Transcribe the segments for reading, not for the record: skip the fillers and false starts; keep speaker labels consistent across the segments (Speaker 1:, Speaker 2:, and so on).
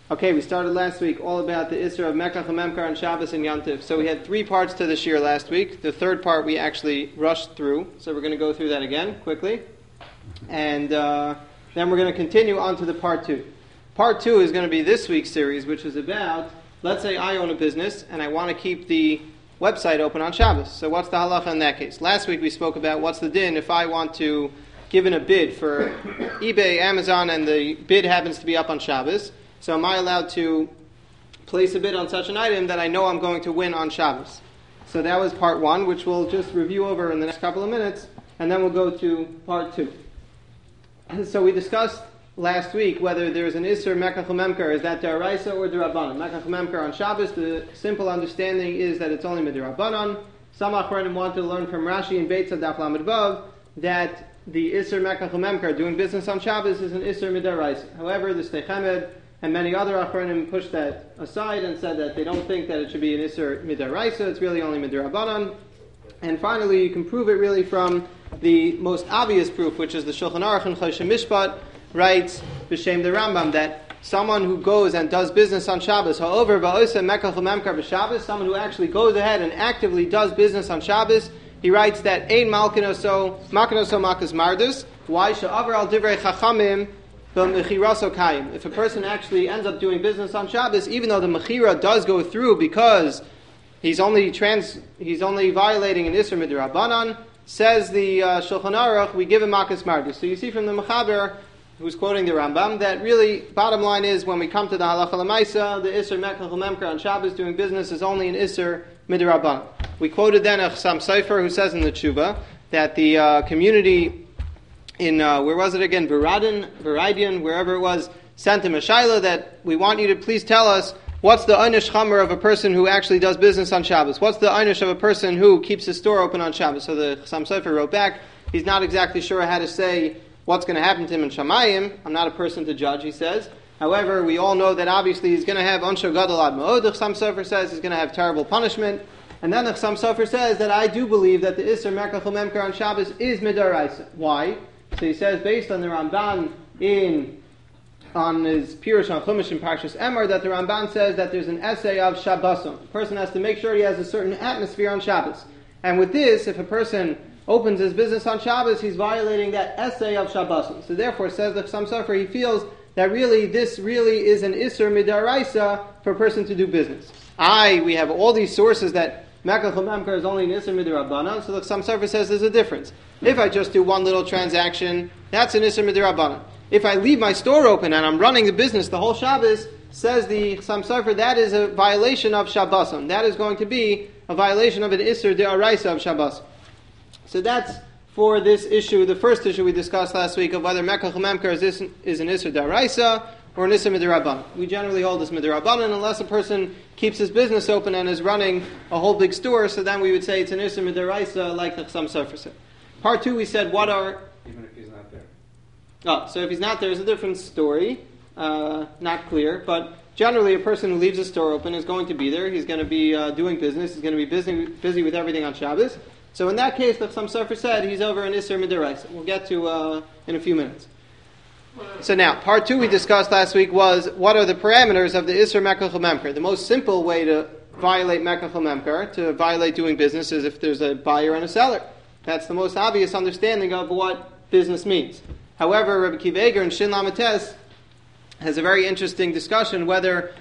Speaker 1: Okay, we started last week all about the Isser of Mekach HaMemkar on Shabbos and Yantiv. So we had 3 parts to this year last week. The third part we actually rushed through, so we're going to go through that again quickly. And then we're going to continue on to the part 2. Part 2 is going to be this week's series, which is about, let's say I own a business and I want to keep the website open on Shabbos. So what's the halacha in that case? Last week we spoke about what's the din if I want to give in a bid for eBay, Amazon, and the bid happens to be up on Shabbos. So am I allowed to place a bid on such an item that I know I'm going to win on Shabbos? So that was part 1, which we'll just review over in the next couple of minutes, and then we'll go to part 2. So we discussed last week whether there's an Isser Mekach HaMemkar, is that D'Oraisa or D'Rabbanan? Mekach HaMemkar on Shabbos, the simple understanding is that it's only D'Rabbanan. Some Achronim want to learn from Rashi and Beitza Daf Lamed Vav that the Isser Mekach HaMemkar, doing business on Shabbos, is an Isser D'Oraisa. However, the Shtei Chemed and many other Achronim pushed that aside and said that they don't think that it should be an Isser Midaraisa, it's really only Midarabanan. And finally, you can prove it really from the most obvious proof, which is the Shulchan Aruch and Choshen Mishpat writes, B'Shem the Rambam, that someone who goes and does business on Shabbos, however, Ba'osa Mekach HaMemkar b'Shabbos, someone who actually goes ahead and actively does business on Shabbos, he writes that Ein Malkinoso Makas Mardus, why Sha'avar al Divrei Chachamim, if a person actually ends up doing business on Shabbos, even though the mechira does go through because he's only violating an Isser Midrabanan, says the Shulchan Aruch, we give him Makas Mardus. So you see from the Mechaber, who's quoting the Rambam, that really, bottom line is, when we come to the Halacha L'Maisa, the Isser Mekach HaMemkar on Shabbos doing business is only an Isser Midrabanan. We quoted then a Chassam Sofer who says in the Tshuva that the community in, where was it again, Viridian, wherever it was, sent him a shaila that we want you to please tell us what's the einish chamer of a person who actually does business on Shabbos. What's the einish of a person who keeps his store open on Shabbos? So the Chassam Sofer wrote back, he's not exactly sure how to say what's going to happen to him in Shamayim. I'm not a person to judge, he says. However, we all know that obviously he's going to have Ansho Gadol Ad Ma'od. The Chassam Sofer says he's going to have terrible punishment. And then the Chassam Sofer says that I do believe that the Isser Mekach HaMemkar on Shabbos is Midaraisa. Why? So he says, based on the Ramban on his Pirush on Chumash in Parshas Emor, that the Ramban says that there's an essay of Shabboson. A person has to make sure he has a certain atmosphere on Shabbos. And with this, if a person opens his business on Shabbos, he's violating that essay of Shabboson. So therefore, says the Chassam Sofer, he feels that this really is an Isser Midaraisa for a person to do business. We have all these sources that Mekach HaMemkar is only an Isser Midrabanan, so the Chassam Sofer says there's a difference. If I just do one little transaction, that's an Isser Midrabanan. If I leave my store open and I'm running the business the whole Shabbos, says the Chassam Sofer, that is a violation of Shabboson. That is going to be a violation of an Isser D'Oraisa of Shabbos. So that's for this issue, the first issue we discussed last week of whether Mekach HaMemkar is an Isser D'Oraisa or an Isser Midrabanan. We generally hold this Midrabanan unless a person keeps his business open and is running a whole big store, so then we would say it's an Isser Midrabanan like the Chassam Sofer said. Part 2 we said even if he's not there. So if he's not there, it's a different story, not clear, but generally a person who leaves a store open is going to be there, he's going to be doing business, he's going to be busy with everything on Shabbos. So in that case, the Chassam Sofer said he's over an Isser Midrabanan. We'll get to in a few minutes. So now, part 2 we discussed last week was what are the parameters of the Isser Mekach HaMemkar. The most simple way to violate Mekach HaMemkar, to violate doing business, is if there's a buyer and a seller. That's the most obvious understanding of what business means. However, Rabbi Akiva Eiger in Shin Lamed Tes has a very interesting discussion whether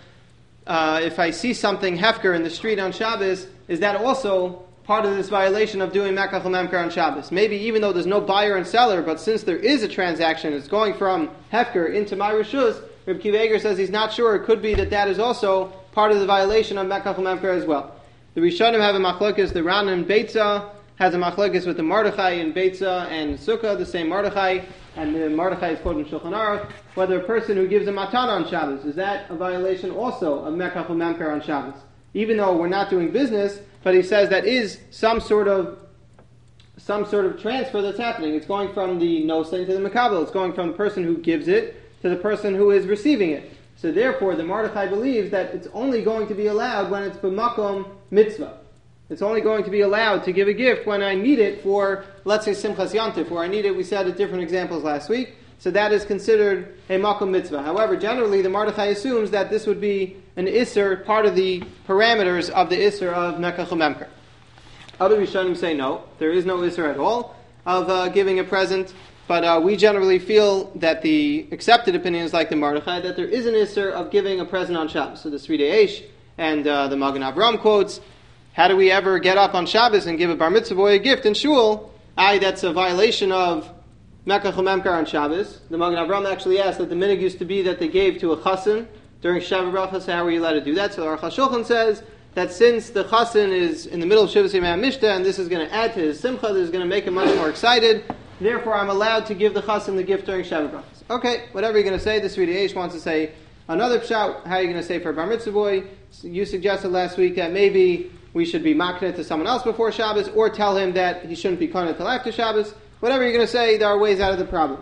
Speaker 1: if I see something hefker in the street on Shabbos, is that also part of this violation of doing Mekach HaMemkar on Shabbos. Maybe even though there's no buyer and seller, but since there is a transaction, it's going from Hefker into my Rishus, Rabbi Akiva Eiger says he's not sure. It could be that is also part of the violation of Mekach HaMemkar as well. The Rishonim have a machlokes, the Ran in Beitza has a machlokes with the Mordechai in Beitza and Sukkah, the same Mordechai, and the Mordechai is quoted in Shulchan Aruch, whether a person who gives a matana on Shabbos, is that a violation also of Mekach HaMemkar on Shabbos? Even though we're not doing business, but he says that is some sort of transfer that's happening. It's going from the nosei to the mekabel. It's going from the person who gives it to the person who is receiving it. So therefore, the Mordechai believes that it's only going to be allowed when it's b'makom mitzvah. It's only going to be allowed to give a gift when I need it for, let's say, Simchas Yantif, where I need it, we said at different examples last week. so that is considered a makom mitzvah. However, generally the Mordechai assumes that this would be an isser, part of the parameters of the isser of mekach umemker. Other Rishonim say no, there is no isser at all of giving a present, but we generally feel that the accepted opinion is like the Mordechai, that there is an isser of giving a present on Shabbos. So the Sridei Eish and the Magen Avram quotes, how do we ever get up on Shabbos and give a bar mitzvah boy a gift in shul? That's a violation of mekach umemker on Shabbos. The Magen Avram actually asked that the minhag used to be that they gave to a chassan during Shabbat Brachas, so how were you allowed to do that? So the Aruch HaShulchan says that since the chassan is in the middle of Shivas Yimei HaMishta, and this is going to add to his simcha, this is going to make him much more excited, therefore I'm allowed to give the chassan the gift during Shabbat Brachas. Okay, whatever you're going to say, the Sridei Eish wants to say another pshat. How are you going to say for a bar mitzvah boy? You suggested last week that maybe we should be makneh to someone else before Shabbos, or tell him that he shouldn't be kohen until after Shabbos. Whatever you're going to say, there are ways out of the problem.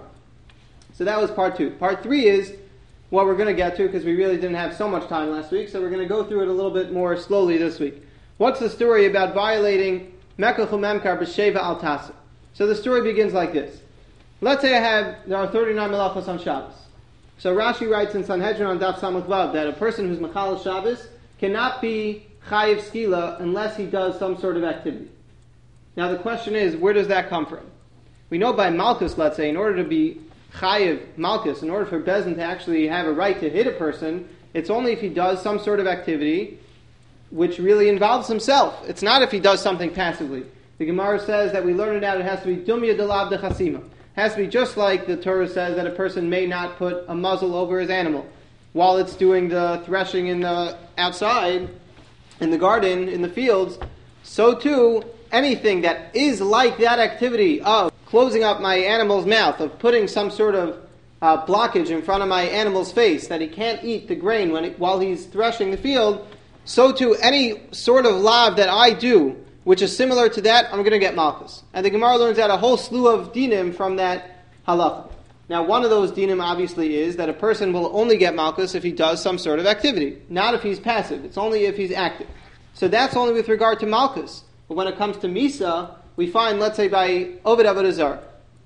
Speaker 1: So that was part 2. Part 3 is what we're going to get to, because we really didn't have so much time last week, so we're going to go through it a little bit more slowly this week. What's the story about violating mekach umemkar b'sheva al tasa? So the story begins like this. Let's say there are 39 melachos on Shabbos. So Rashi writes in Sanhedrin on Daf Samach Vav that a person who's mechal Shabbos cannot be chayiv skila unless he does some sort of activity. Now the question is, where does that come from? We know by Malkus, let's say, in order to be chayiv Malkus, in order for Bezdin to actually have a right to hit a person, it's only if he does some sort of activity which really involves himself. It's not if he does something passively. The Gemara says that we learn it out, it has to be dumya delav dechasima. It has to be just like the Torah says that a person may not put a muzzle over his animal while it's doing the threshing in the outside, in the garden, in the fields. So too, anything that is like that activity of closing up my animal's mouth, of putting some sort of blockage in front of my animal's face, that he can't eat the grain while he's threshing the field, so too, any sort of lav that I do, which is similar to that, I'm going to get malchus. And the Gemara learns out a whole slew of dinim from that halacha. Now, one of those dinim obviously is that a person will only get malchus if he does some sort of activity, not if he's passive. It's only if he's active. So that's only with regard to malchus. But when it comes to misa, we find, let's say, by Oved Avodah Zarah.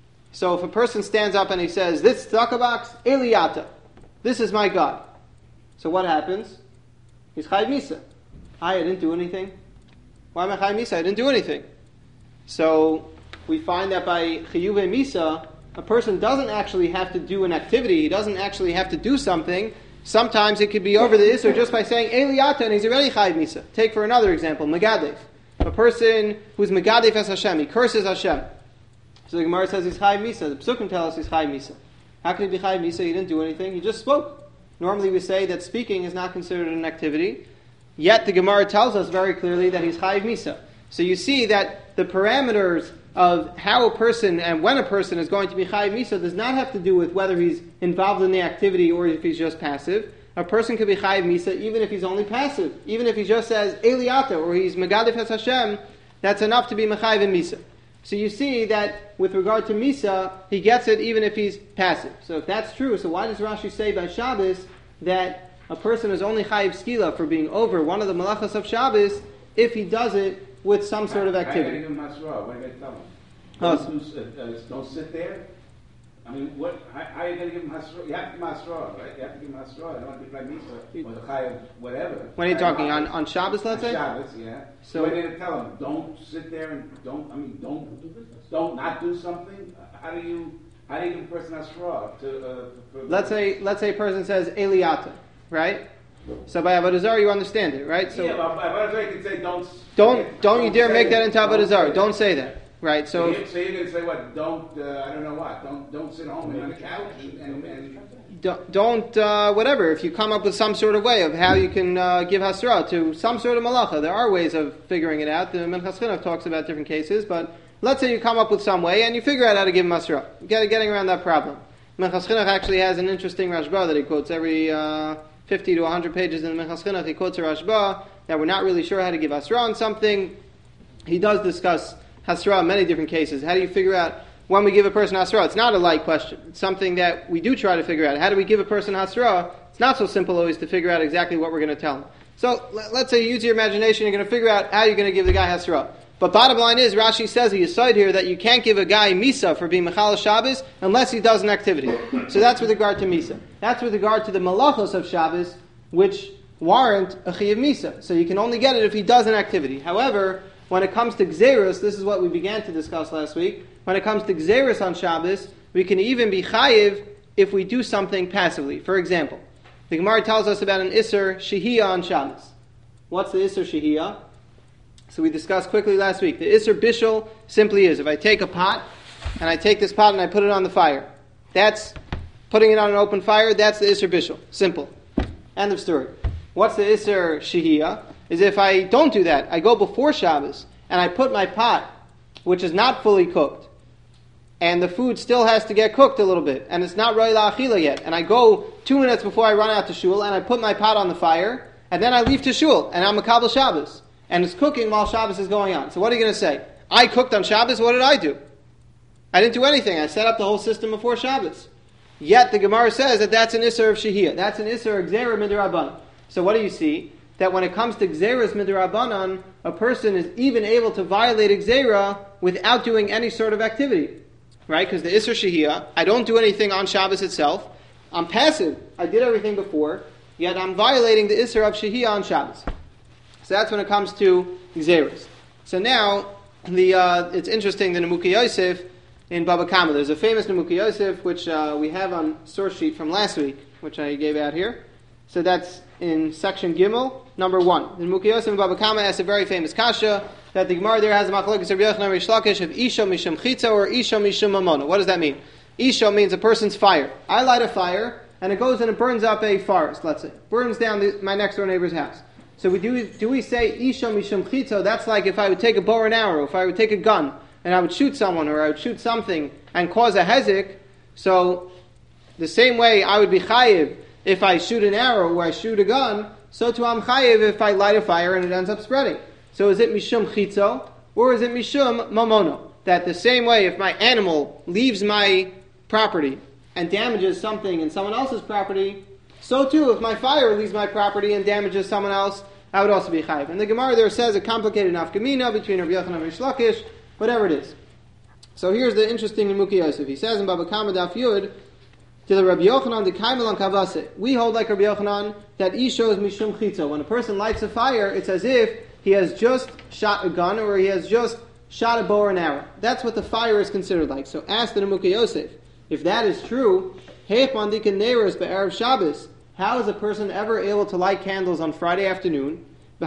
Speaker 1: So if a person stands up and he says, this tzedakah box, Eliyata, this is my God. So what happens? He's chayiv misa. I didn't do anything. Why am I chayiv misa? I didn't do anything. So we find that by chiyuv misa, a person doesn't actually have to do an activity. He doesn't actually have to do something. Sometimes it could be over the isur just by saying Eliyata, and he's already chayiv misa. Take for another example, Megadef. A person who's Megadef as Hashem, he curses Hashem. So the Gemara says he's chayiv misa. The Psukim tell us he's chayiv misa. How can he be chayiv misa? He didn't do anything. He just spoke. Normally we say that speaking is not considered an activity. Yet the Gemara tells us very clearly that he's chayiv misa. So you see that the parameters of how a person and when a person is going to be chayiv misa does not have to do with whether he's involved in the activity or if he's just passive. A person could be chayiv misa even if he's only passive. Even if he just says Eliyata or he's Megadef es Hashem, that's enough to be mechayiv in misa. So you see that with regard to misa, he gets it even if he's passive. So if that's true, so why does Rashi say by Shabbos that a person is only chayiv skila for being over one of the malachas of Shabbos if he does it with some sort of activity?
Speaker 2: What are you going to tell him? Don't sit there. I mean, how are you going to give him hasra? You have to give him hasra, right? You have to give him hasra. You don't want to be like misa or the chayiv, whatever.
Speaker 1: When are you talking on Shabbos? Let's say
Speaker 2: Shabbos, yeah. So what are you going to tell him? Don't sit there and don't not do something. How do you give a person hasra?
Speaker 1: Let's say a person says Eliyata, right? So by Avodah Zarah you understand it, right? So
Speaker 2: yeah, but by Avodah Zarah you can say
Speaker 1: don't you dare make that into Avodah Zarah. Don't say that. Right, so
Speaker 2: you're going to say what? Don't I don't know what? Don't sit home and on the couch and
Speaker 1: don't whatever. If you come up with some sort of way of how you can give hasra to some sort of malacha, there are ways of figuring it out. The Minchas Chinuch talks about different cases, but let's say you come up with some way and you figure out how to give him hasra, getting around that problem. Minchas Chinuch actually has an interesting Rashba that he quotes every 50 to 100 pages in the Minchas Chinuch. He quotes a Rashba that we're not really sure how to give hasra on something. He does discuss hasra in many different cases. How do you figure out when we give a person hasra? It's not a light question. It's something that we do try to figure out. How do we give a person hasra? It's not so simple always to figure out exactly what we're going to tell him. So let's say you use your imagination, you're going to figure out how you're going to give the guy hasra. But bottom line is, Rashi says he aside here that you can't give a guy Misa for being Mechal Shabbos unless he does an activity. So that's with regard to Misa. That's with regard to the Malachos of Shabbos, which warrant a Chiyav Misa. So you can only get it if he does an activity. However, when it comes to Gzeirus, this is what we began to discuss last week, when it comes to Gzeirus on Shabbos, we can even be Chayiv if we do something passively. For example, the Gemara tells us about an Isser Shehiyah on Shabbos. What's the Isser Shehiyah? So we discussed quickly last week. The Isser Bishul simply is, if I take a pot, and I take this pot and I put it on the fire, that's putting it on an open fire, that's the Isser Bishul. Simple. End of story. What's the Isser Shehiyah? Is if I don't do that, I go before Shabbos, and I put my pot, which is not fully cooked, and the food still has to get cooked a little bit, and it's not Roi La'achila yet, and I go 2 minutes before I run out to shul, and I put my pot on the fire, and then I leave to shul, and I'm Makabel Shabbos, and it's cooking while Shabbos is going on. So what are you going to say? I cooked on Shabbos, what did I do? I didn't do anything. I set up the whole system before Shabbos. Yet the Gemara says that that's an Isser of Shehiyah. That's an Isser of Gzeira Midrabanan. So what do you see? That when it comes to Gzeiras Midrabanan, a person is even able to violate a Gzeira without doing any sort of activity. Right? Because the Isser Shehiyah, I don't do anything on Shabbos itself. I'm passive. I did everything before, yet I'm violating the Isser of Shehiyah on Shabbos. So that's when it comes to Gzeiras. So now, it's interesting, the Nemuki Yosef in Baba Kama. There's a famous Nemuki Yosef, which we have on source sheet from last week, which I gave out here. So that's in section Gimel, number 1. The Nemuki Yosef in Baba Kama asks a very famous kasha, that the Gemara there has a machlokes of Rabbi Yochanan and Rish Lakish of Isha Mishum Chitza or Isha Mishum Mamona. What does that mean? Isha means a person's fire. I light a fire, and it goes and it burns up a forest, let's say. Burns down my next door neighbor's house. So do we say Isha Mishum Chitza? That's like if I would take a bow and arrow, if I would take a gun, and I would shoot someone, or I would shoot something, and cause a hezek. So, the same way I would be chayiv if I shoot an arrow or I shoot a gun, so too I'm chayiv if I light a fire and it ends up spreading. So is it mishum chitzo, or is it mishum mamono? That the same way if my animal leaves my property and damages something in someone else's property, so too if my fire leaves my property and damages someone else, I would also be chayiv. And the Gemara there says a complicated nafkamina between Rabbi Yochanan and Rish Lakish, whatever it is. So here's the interesting Nemuki Yosef. He says in Baba Kama Daf Yud, to the Rabbi Yochanan, the Kaimel on Kavase. We hold like Rabbi Yochanan that Isha is Mishum Chitza. When a person lights a fire, it's as if he has just shot a gun or he has just shot a bow or an arrow. That's what the fire is considered like. So ask the Nemuki Yosef, if that is true, Be'erev Shabbos, how is a person ever able to light candles on Friday afternoon?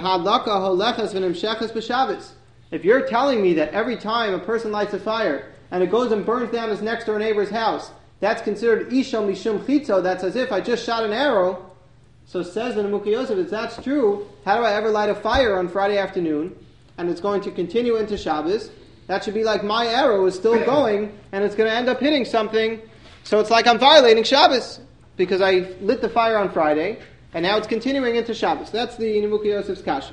Speaker 1: If you're telling me that every time a person lights a fire and it goes and burns down his next door neighbor's house, that's considered Isha Mishum Chitzo, that's as if I just shot an arrow. So says the Nemuki Yosef, if that's true, how do I ever light a fire on Friday afternoon and it's going to continue into Shabbos? That should be like my arrow is still going and it's going to end up hitting something. So it's like I'm violating Shabbos because I lit the fire on Friday and now it's continuing into Shabbos. That's the Nemuki Yosef's kasha.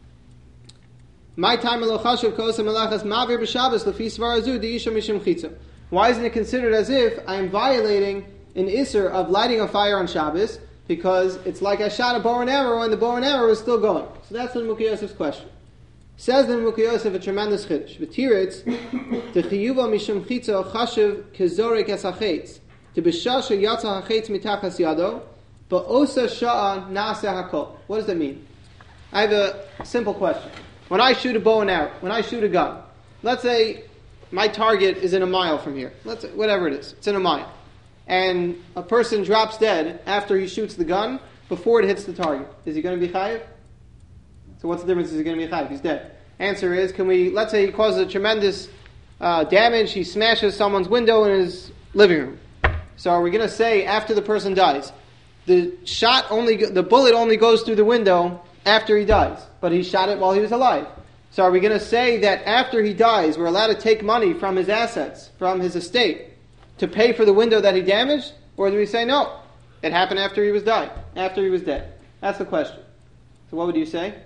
Speaker 1: My time melachashuv kosa melachas mavir b'Shabbos lefi svarazu deisha mishum chitza. Why isn't it considered as if I am violating an isser of lighting a fire on Shabbos? Because it's like I shot a bow and arrow and the bow and arrow is still going. So that's the Nemuki Yosef's question. Says the Nemuki Yosef a tremendous chiddush. V'tiritz the chiyuva mishum chitza chashuv kezorek es hachetz to b'shasha yatsa hachetz mitachas yado ba'osa sha'a na'aseh hakol. What does that mean? I have a simple question. When I shoot a bow and arrow, when I shoot a gun, let's say my target is in a mile from here. Let's say, whatever it is, it's in a mile. And a person drops dead after he shoots the gun before it hits the target. Is he going to be chayiv? So what's the difference? Is he going to be chayiv? He's dead. Answer is, let's say he causes a tremendous damage, he smashes someone's window in his living room. So are we going to say after the person dies, the bullet only goes through the window after he dies, but he shot it while he was alive. So are we going to say that after he dies, we're allowed to take money from his assets, from his estate, to pay for the window that he damaged? Or do we say, no, it happened after he was dead? That's the question. So what would you say?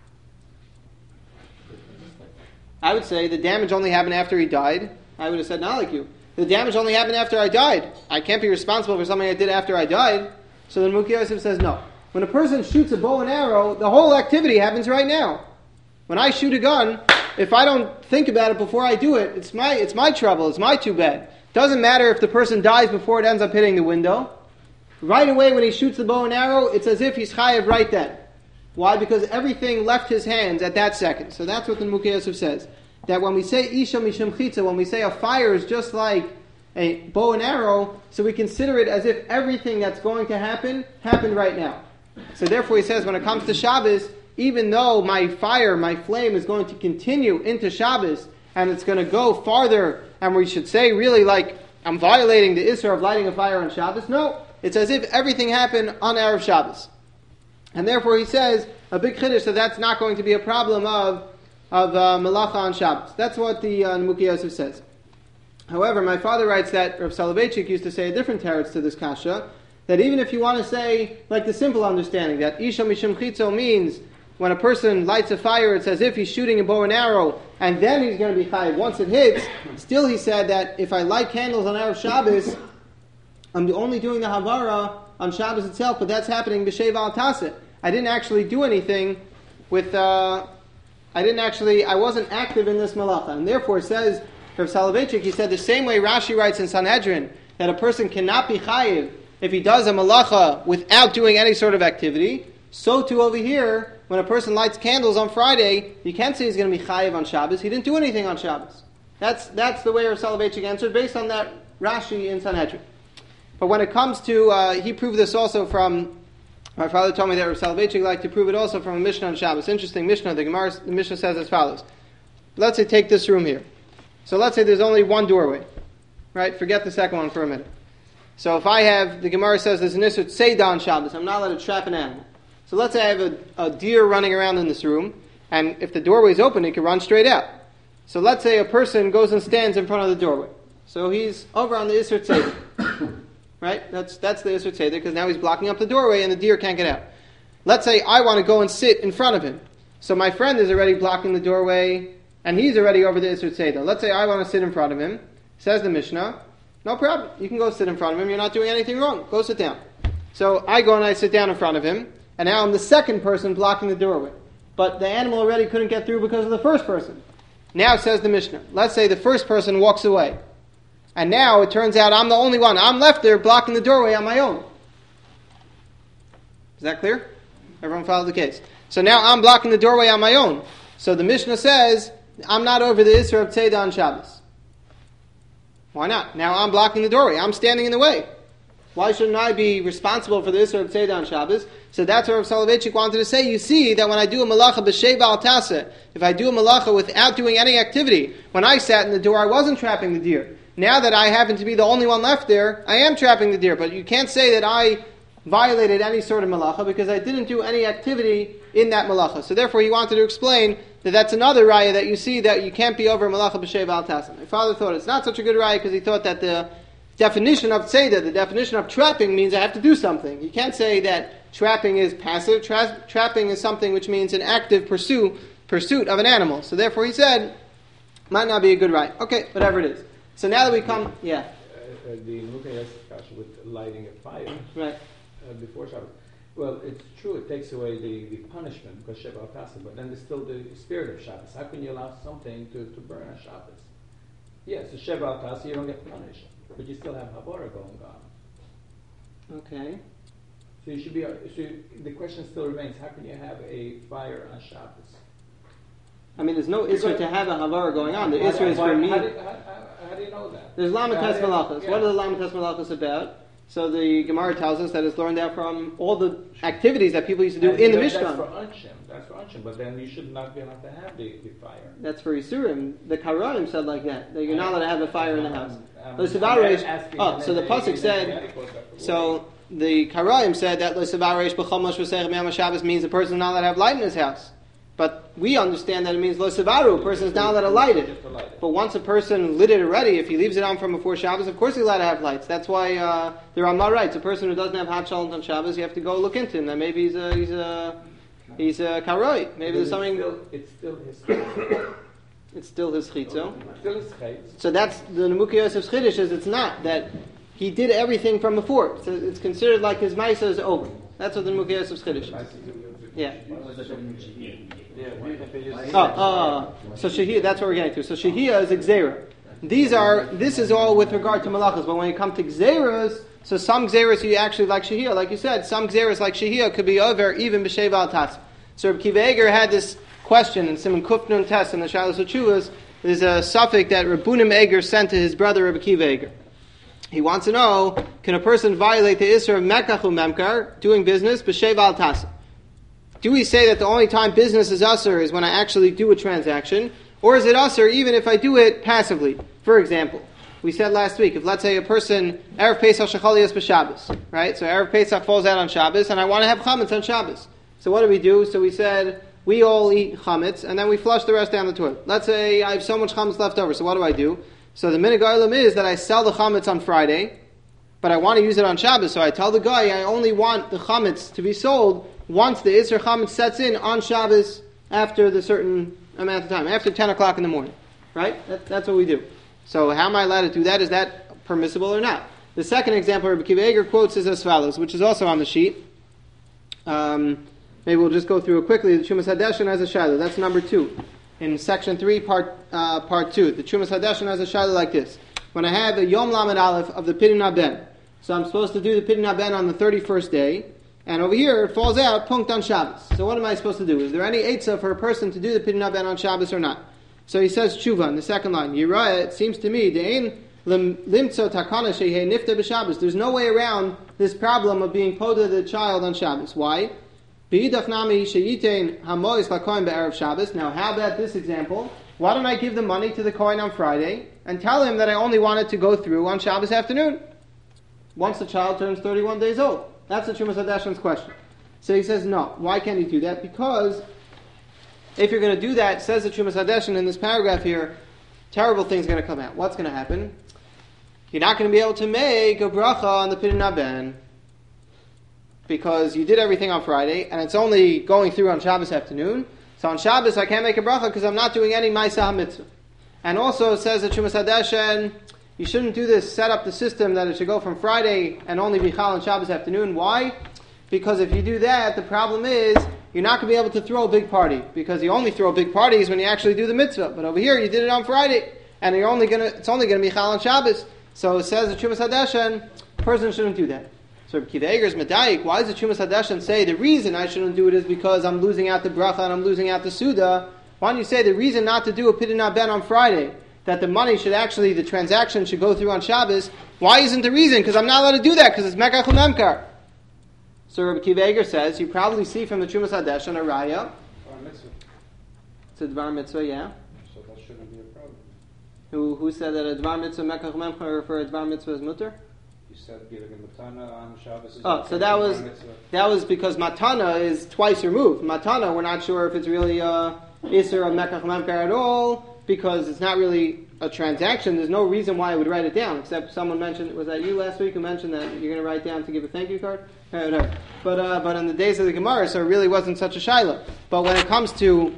Speaker 1: I would say the damage only happened after he died. I would have said, not like you. The damage only happened after I died. I can't be responsible for something I did after I died. So the Nemuki Yosef says, no. When a person shoots a bow and arrow, the whole activity happens right now. When I shoot a gun, if I don't think about it before I do it, it's my trouble, it's my too bad. Doesn't matter if the person dies before it ends up hitting the window. Right away when he shoots the bow and arrow, it's as if he's chayav right then. Why? Because everything left his hands at that second. So that's what the Nimukei Yosef says. That when we say Isha Mishum Chitza, when we say a fire is just like a bow and arrow, so we consider it as if everything that's going to happen, happened right now. So therefore he says when it comes to Shabbos, even though my fire, my flame is going to continue into Shabbos, and it's going to go farther, and we should say really like, I'm violating the Isra of lighting a fire on Shabbos. No, it's as if everything happened on Erev Shabbos. And therefore he says, a big chiddush, that that's not going to be a problem of Melacha on Shabbos. That's what the Nimukei Yosef says. However, my father writes that Rav Soloveitchik used to say a different teretz to this kasha, that even if you want to say, like the simple understanding, that Isha Mishum Chitzo means when a person lights a fire, it's as if he's shooting a bow and arrow, and then he's going to be chayiv once it hits. Still, he said that if I light candles on Erev Shabbos, I'm only doing the Havara on Shabbos itself, but that's happening b'sheva al taseh. I didn't actually do anything with, I wasn't active in this malacha. And therefore says, Rav Soloveitchik, he said the same way Rashi writes in Sanhedrin, that a person cannot be chayiv if he does a malacha without doing any sort of activity. So too over here, when a person lights candles on Friday, you can't say he's going to be chayiv on Shabbos. He didn't do anything on Shabbos. That's the way Rav Soloveitchik answered, based on that Rashi in Sanhedrin. But when it comes to, he proved this also from, my father told me that Rav Soloveitchik liked to prove it also from a Mishnah on Shabbos. Interesting Mishnah. The Mishnah says as follows. Let's say take this room here. So let's say there's only one doorway. Right? Forget the second one for a minute. So if I have, the Gemara says there's an Isser Tzeidah on Shabbos. I'm not allowed to trap an animal. So let's say I have a deer running around in this room, and if the doorway is open, it can run straight out. So let's say a person goes and stands in front of the doorway. So he's over on the Isser Tzeidah. Right? That's the Isser Tzeidah, because now he's blocking up the doorway and the deer can't get out. Let's say I want to go and sit in front of him. So my friend is already blocking the doorway, and he's already over the Isser Tzeidah. Let's say I want to sit in front of him. Says the Mishnah, no problem. You can go sit in front of him. You're not doing anything wrong. Go sit down. So I go and I sit down in front of him, and now I'm the second person blocking the doorway. But the animal already couldn't get through because of the first person. Now says the Mishnah, let's say the first person walks away. And now it turns out I'm the only one. I'm left there blocking the doorway on my own. Is that clear? Everyone follow the case. So now I'm blocking the doorway on my own. So the Mishnah says, I'm not over the Isra of Tzeidah on Shabbos. Why not? Now I'm blocking the doorway. I'm standing in the way. Why shouldn't I be responsible for the Isra of Tzeidah on Shabbos? So that's what Rav Soloveitchik wanted to say. You see that when I do a malacha b'sheva al taseh, if I do a malacha without doing any activity, when I sat in the door, I wasn't trapping the deer. Now that I happen to be the only one left there, I am trapping the deer. But you can't say that I violated any sort of malacha because I didn't do any activity in that malacha. So therefore he wanted to explain that that's another raya that you see that you can't be over malacha b'sheva al taseh. My father thought it's not such a good raya because he thought that the definition of tzeidah, the definition of trapping means I have to do something. You can't say that trapping is passive. Trapping is something which means an active pursuit of an animal. So therefore he said, might not be a good raya. Okay, whatever it is. So now that we come, yeah.
Speaker 3: The Nimukei Yosef with lighting a fire.
Speaker 1: Right.
Speaker 3: Before Shabbos. Well, it's true, it takes away the punishment because Sheva Taseh, but then there's still the spirit of Shabbos. How can you allow something to burn on Shabbos? Yes, it's Sheva Taseh, you don't get punished, but you still have Havara going on.
Speaker 1: Okay.
Speaker 3: So you should be. So the question still remains: how can you have a fire on Shabbos?
Speaker 1: I mean, there's no Isra to have a Havara going on. The Isra is for me.
Speaker 3: How do you know that?
Speaker 1: There's Lamates Malachos. What are the Lamates Malachos about? So the Gemara tells us that it's learned out from all the activities that people used to do in the Mishkan.
Speaker 3: That's for Unshim. But then you should not be allowed to have the fire. That's
Speaker 1: for Yisurim. The Karaim said like that you're not allowed to have a fire in the house. So the pasuk said. So the Karaim said that L'Savaresh B'chol Moshe V'Seichem Yom HaShabbos means the person is not allowed to have light in his house. But we understand that it means lo sevaru, a person is not allowed to light it. But once a person lit it already, if he leaves it on from before Shabbos, of course he's allowed to have lights. That's why the Ramah writes, a person who doesn't have hot shalom on Shabbos, you have to go look into him. That maybe he's a karoi. Maybe there's something.
Speaker 3: It's still his chitzo.
Speaker 1: It's still his chitzo.
Speaker 3: Still his chitzo.
Speaker 1: So that's the Nimukei Yosef's chiddush. Is it's not that he did everything from before. So it's considered like his ma'isa is over. That's what the Nimukei Yosef's chiddush is. Yeah.
Speaker 2: What was the difference?
Speaker 1: So Shehiyah, that's what we're getting to. So Shehiyah is Gzeira. This is all with regard to Malachas, but when you come to Gzeiras, so some Gzeiras you actually like Shehiyah, like you said, some Gzeiras like Shehiyah could be over even B'Sheva al Tas. So Reb Kiva Eger had this question in Simon Kufnun Test in the Shalos Chuvas. There's a suffix that Reb Bunim Eger sent to his brother Reb Kiva Eger. He wants to know, can a person violate the Isser of Mekach Memkar, doing business, B'Sheva al Tas? Do we say that the only time business is usher is when I actually do a transaction, or is it usher even if I do it passively? For example, we said last week, if let's say a person, Erev Pesach Shechalias b'Shabbos, right? So Erev Pesach falls out on Shabbos, and I want to have chametz on Shabbos. So what do? So we said, we all eat chametz, and then we flush the rest down the toilet. Let's say I have so much chametz left over, so what do? So the minhag olam is that I sell the chametz on Friday, but I want to use it on Shabbos, so I tell the guy I only want the chametz to be sold once the Isser chametz sets in on Shabbos after the certain amount of time, after 10 o'clock in the morning, right? That's what we do. So how am I allowed to do that? Is that permissible or not? The second example Rabbi Kiva Eger quotes is as follows, which is also on the sheet. Maybe we'll just go through it quickly. The Chumas Hadeshin has a shiloh. That's number 2. In section 3, part 2. The Chumas Hadeshin has a shiloh like this. When I have a Yom Lamed Aleph of the Pidin Haben, so I'm supposed to do the Pidin Haben on the 31st day, and over here it falls out, punkt on Shabbos. So what am I supposed to do? Is there any eitzah for a person to do the Pidin Haben on Shabbos or not? So he says tshuva in the second line. Yirah, it seems to me, limtzo takana shehei nifta b'Shabbos. There's no way around this problem of being poda the child on Shabbos. Why? B'idach nami sheyitein hamois lakoin be'erev Shabbos. Now, how about this example? Why don't I give the money to the kohen on Friday and tell him that I only want it to go through on Shabbos afternoon, once the child turns 31 days old? That's the Chumas Hadeshin's question. So he says, no. Why can't he do that? Because if you're going to do that, says the Chumas Hadeshin in this paragraph here, terrible things are going to come out. What's going to happen? You're not going to be able to make a bracha on the Pidin Haben because you did everything on Friday and it's only going through on Shabbos afternoon. So on Shabbos I can't make a bracha because I'm not doing any Maisa HaMitzvah. And also it says the Chumas Hadeshin, you shouldn't do this, set up the system that it should go from Friday and only be Chal on Shabbos afternoon. Why? Because if you do that, the problem is you're not going to be able to throw a big party, because you only throw big parties when you actually do the mitzvah. But over here, you did it on Friday, and it's only going to be Chal on Shabbos. So it says the Chumas Hadeshin, a person shouldn't do that. So Reb Kiva Eger's medayik, why does the Chumas Hadeshin say the reason I shouldn't do it is because I'm losing out the bracha and I'm losing out the suda? Why don't you say the reason not to do a Pidin Haben on Friday, that the money should actually, the transaction should go through on Shabbos? Why isn't the reason? Because I'm not allowed to do that, because it's Mekach Memkar. So Rabbi Kiva Eger says, you probably see from the Chumas Hadeshin a raya. It's a Dvar Mitzvah, yeah.
Speaker 3: So that shouldn't be a problem.
Speaker 1: Who said that a Dvar Mitzvah, Mekach Memkar, for a Dvar Mitzvah is mutter?
Speaker 3: You said giving a matana on Shabbos is
Speaker 1: so that was because matana is twice removed. Matana, we're not sure if it's really Isser of Mekach Memkar at all, because it's not really a transaction. There's no reason why I would write it down, except someone mentioned, was that you last week who mentioned that you're going to write down to give a thank you card? Whatever. But in the days of the Gemara, so it really wasn't such a shiloh. But when it comes to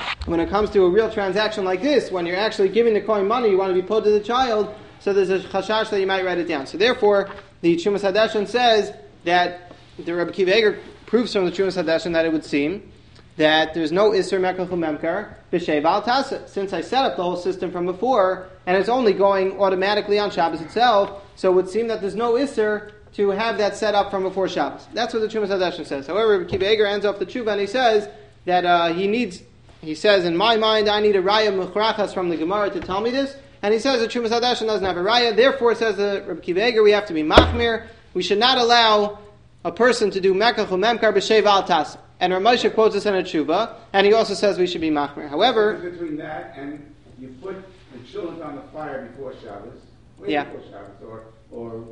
Speaker 1: a real transaction like this, when you're actually giving the coin money, you want to be put to the child, so there's a chashash that you might write it down. So therefore, the Chumas Hadeshin says that the Rabbi Kiva Eger proves from the Chumas Hadeshin that it would seem that there's no Isser Mekach Memkar b'Sheva al Tasa. Since I set up the whole system from before, and it's only going automatically on Shabbos itself, so it would seem that there's no Isser to have that set up from before Shabbos. That's what the Chumas Hadeshin says. However, Rabbi Kiva Eger ends off the tshuva and he says that he says, in my mind, I need a raya muchrachas from the Gemara to tell me this. And he says that Chumas Hadeshin doesn't have a raya. Therefore, says Rabbi Kiva Eger, we have to be machmir. We should not allow a person to do mekach memkar b'sheva al tas. And Rav Moshe quotes this in a tshuva, and he also says we should be machmir. However,
Speaker 2: between that and you put the children on the fire before Shabbos,
Speaker 1: yeah,
Speaker 2: before Shabbos, or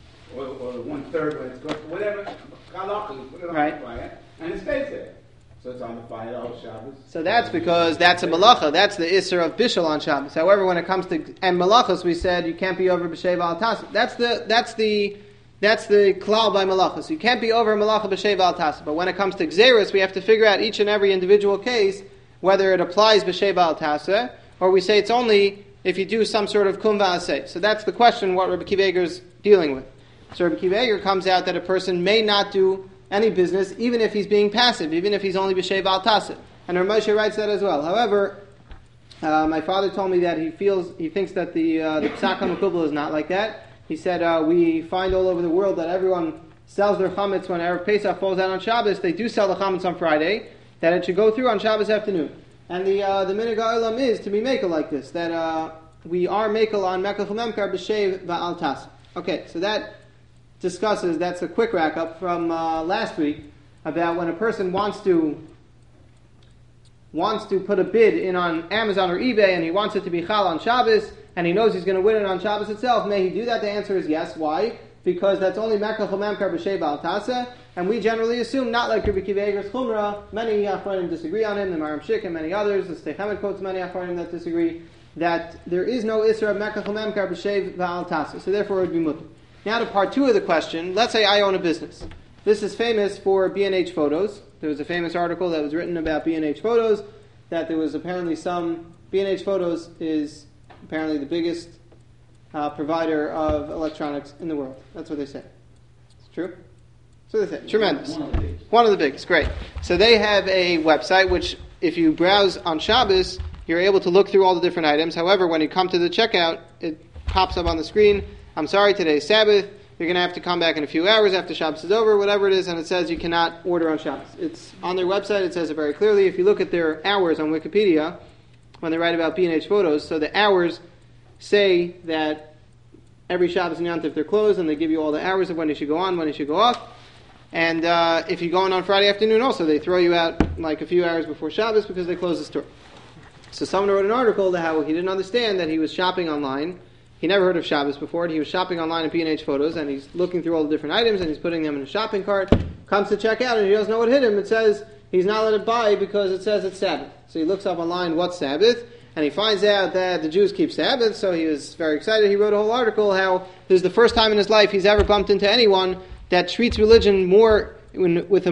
Speaker 2: 1/3 when it's cooked, whatever, you put it on the fire, and it stays there. So it's on the fire the whole Shabbos.
Speaker 1: So that's because that's a malacha. That's the Isser of Bishul on Shabbos. However, when it comes to and malachas, we said you can't be over b'sheva al tas. That's the klal by malachas. You can't be over malacha b'sheva al tas. But when it comes to gzeros, we have to figure out each and every individual case whether it applies b'sheva al tas, or we say it's only if you do some sort of kum va'aseh. So that's the question what Rabbi Kiva Eger is dealing with. So Rabbi Kiva Eger comes out that a person may not do any business, even if he's being passive, even if he's only b'shei ba'al taseh. And Rav Moshe writes that as well. However, my father told me that he thinks that the Psak HaMekubal is not like that. He said, we find all over the world that everyone sells their chametz when Erev Pesach falls out on Shabbos. They do sell the chametz on Friday, that it should go through on Shabbos afternoon. And the minhag ha'olam is to be mekel like this, that we are mekel on Mekach Memkar b'shei ba'al taseh. Okay, so that's a quick rack up from last week about when a person wants to put a bid in on Amazon or eBay and he wants it to be chal on Shabbos and he knows he's going to win it on Shabbos itself. May he do that? The answer is yes. Why? Because that's only Mekach Memkar b'shei ba'al taseh, and we generally assume, not like Rabbi Akiva Eiger's Chumrah, many Achronim disagree on him, the Maram Shik and many others, the Stei Chemed quotes many Achronim that disagree, that there is no Isra of Mekach Memkar b'shei ba'al taseh, so therefore it would be mutter. Now to part 2 of the question, let's say I own a business. This is famous for B&H Photos. There was a famous article that was written about B&H Photos, that there was apparently B&H Photos is apparently the biggest provider of electronics in the world. That's what they say. It's true? That's what they say. Tremendous. One of the biggest. Great. So they have a website which, if you browse on Shabbos, you're able to look through all the different items. However, when you come to the checkout, it pops up on the screen, I'm sorry, today's Sabbath. You're going to have to come back in a few hours after Shabbos is over, whatever it is, and it says you cannot order on Shabbos. It's on their website. It says it very clearly. If you look at their hours on Wikipedia, when they write about B&H Photos, so the hours say that every Shabbos and Yom Tov they're closed, and they give you all the hours of when you should go on, when you should go off. And if you go in on Friday afternoon also, they throw you out like a few hours before Shabbos because they close the store. So someone wrote an article that how he didn't understand that he was shopping online. He never heard of Shabbos before, and he was shopping online at B&H Photos, and he's looking through all the different items, and he's putting them in a shopping cart, comes to check out, and he doesn't know what hit him. It says he's not allowed to buy because it says it's Sabbath. So he looks up online what's Sabbath, and he finds out that the Jews keep Sabbath, so he was very excited. He wrote a whole article how this is the first time in his life he's ever bumped into anyone that treats religion more of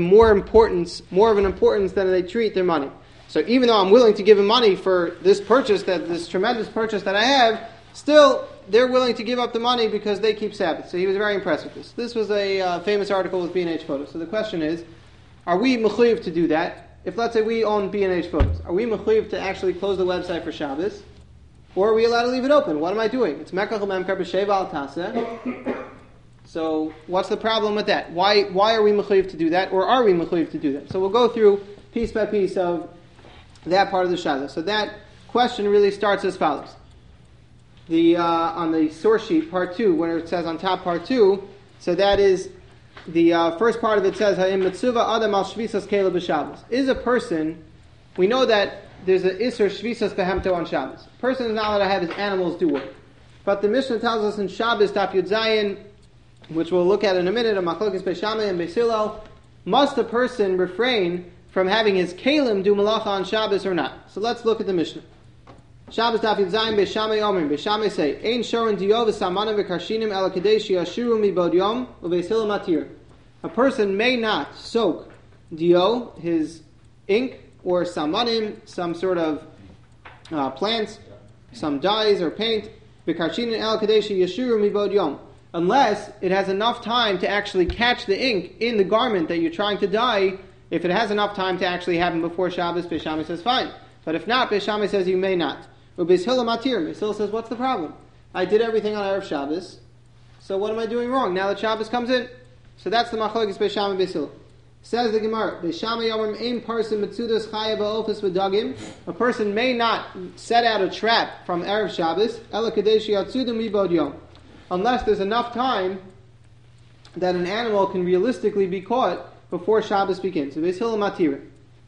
Speaker 1: an importance than they treat their money. So even though I'm willing to give him money for this tremendous purchase that I have, still they're willing to give up the money because they keep Sabbath. So he was very impressed with this. This was a famous article with B&H Photos. So the question is, are we mechuyev to do that? If, let's say, we own B&H Photos, are we mechuyev to actually close the website for Shabbos? Or are we allowed to leave it open? What am I doing? It's Mekach Memkar b'shei ba'al taseh. So what's the problem with that? Why are we mechuyev to do that? Or are we mechuyev to do that? So we'll go through piece by piece of that part of the Shabbos. So that question really starts as follows. On the source sheet, part 2, where it says on top part 2, so that is the first part of it says, "Ha'im mitzuva adam al shvisas kela b'Shabbos." Is a person, we know that there's an isur shvisas behemto on Shabbos. A person is not allowed to have his animals do work. But the Mishnah tells us in Shabbos, Daf Yud Zayin, which we'll look at in a minute, of Machlokes Beis Shammai and Beis Hillel, must a person refrain from having his kalim do malacha on Shabbos or not? So let's look at the Mishnah. Shabbos Daf Yud Zayin Beis Shammai Omer. Beis Shammai say, "Ein shorin diyo v'samanim v'karshinim el kadesh yashuru mibod yom u'Beis Hillel matir." A person may not soak diyo, his ink, or samanim, some sort of plants, some dyes or paint, v'karshinim el kadesh yashuru mibod yom, unless it has enough time to actually catch the ink in the garment that you're trying to dye. If it has enough time to actually happen before Shabbos, Beis Shammai says fine. But if not, Beis Shammai says you may not. Beis Hillel matir. Beis Hillel says, what's the problem? I did everything on Erev Shabbos, so what am I doing wrong now that Shabbos comes in? So that's the machlokes Beis Shammai and Beis Hillel. Says the Gemara, Beis Shammai Yomrim ein parsim mitzudas chaya ba'ofis v'dagim. A person may not set out a trap from Erev Shabbos, ela kadesh yatzudim mibod yom, unless there's enough time that an animal can realistically be caught before Shabbos begins. So Beis Hillel matir.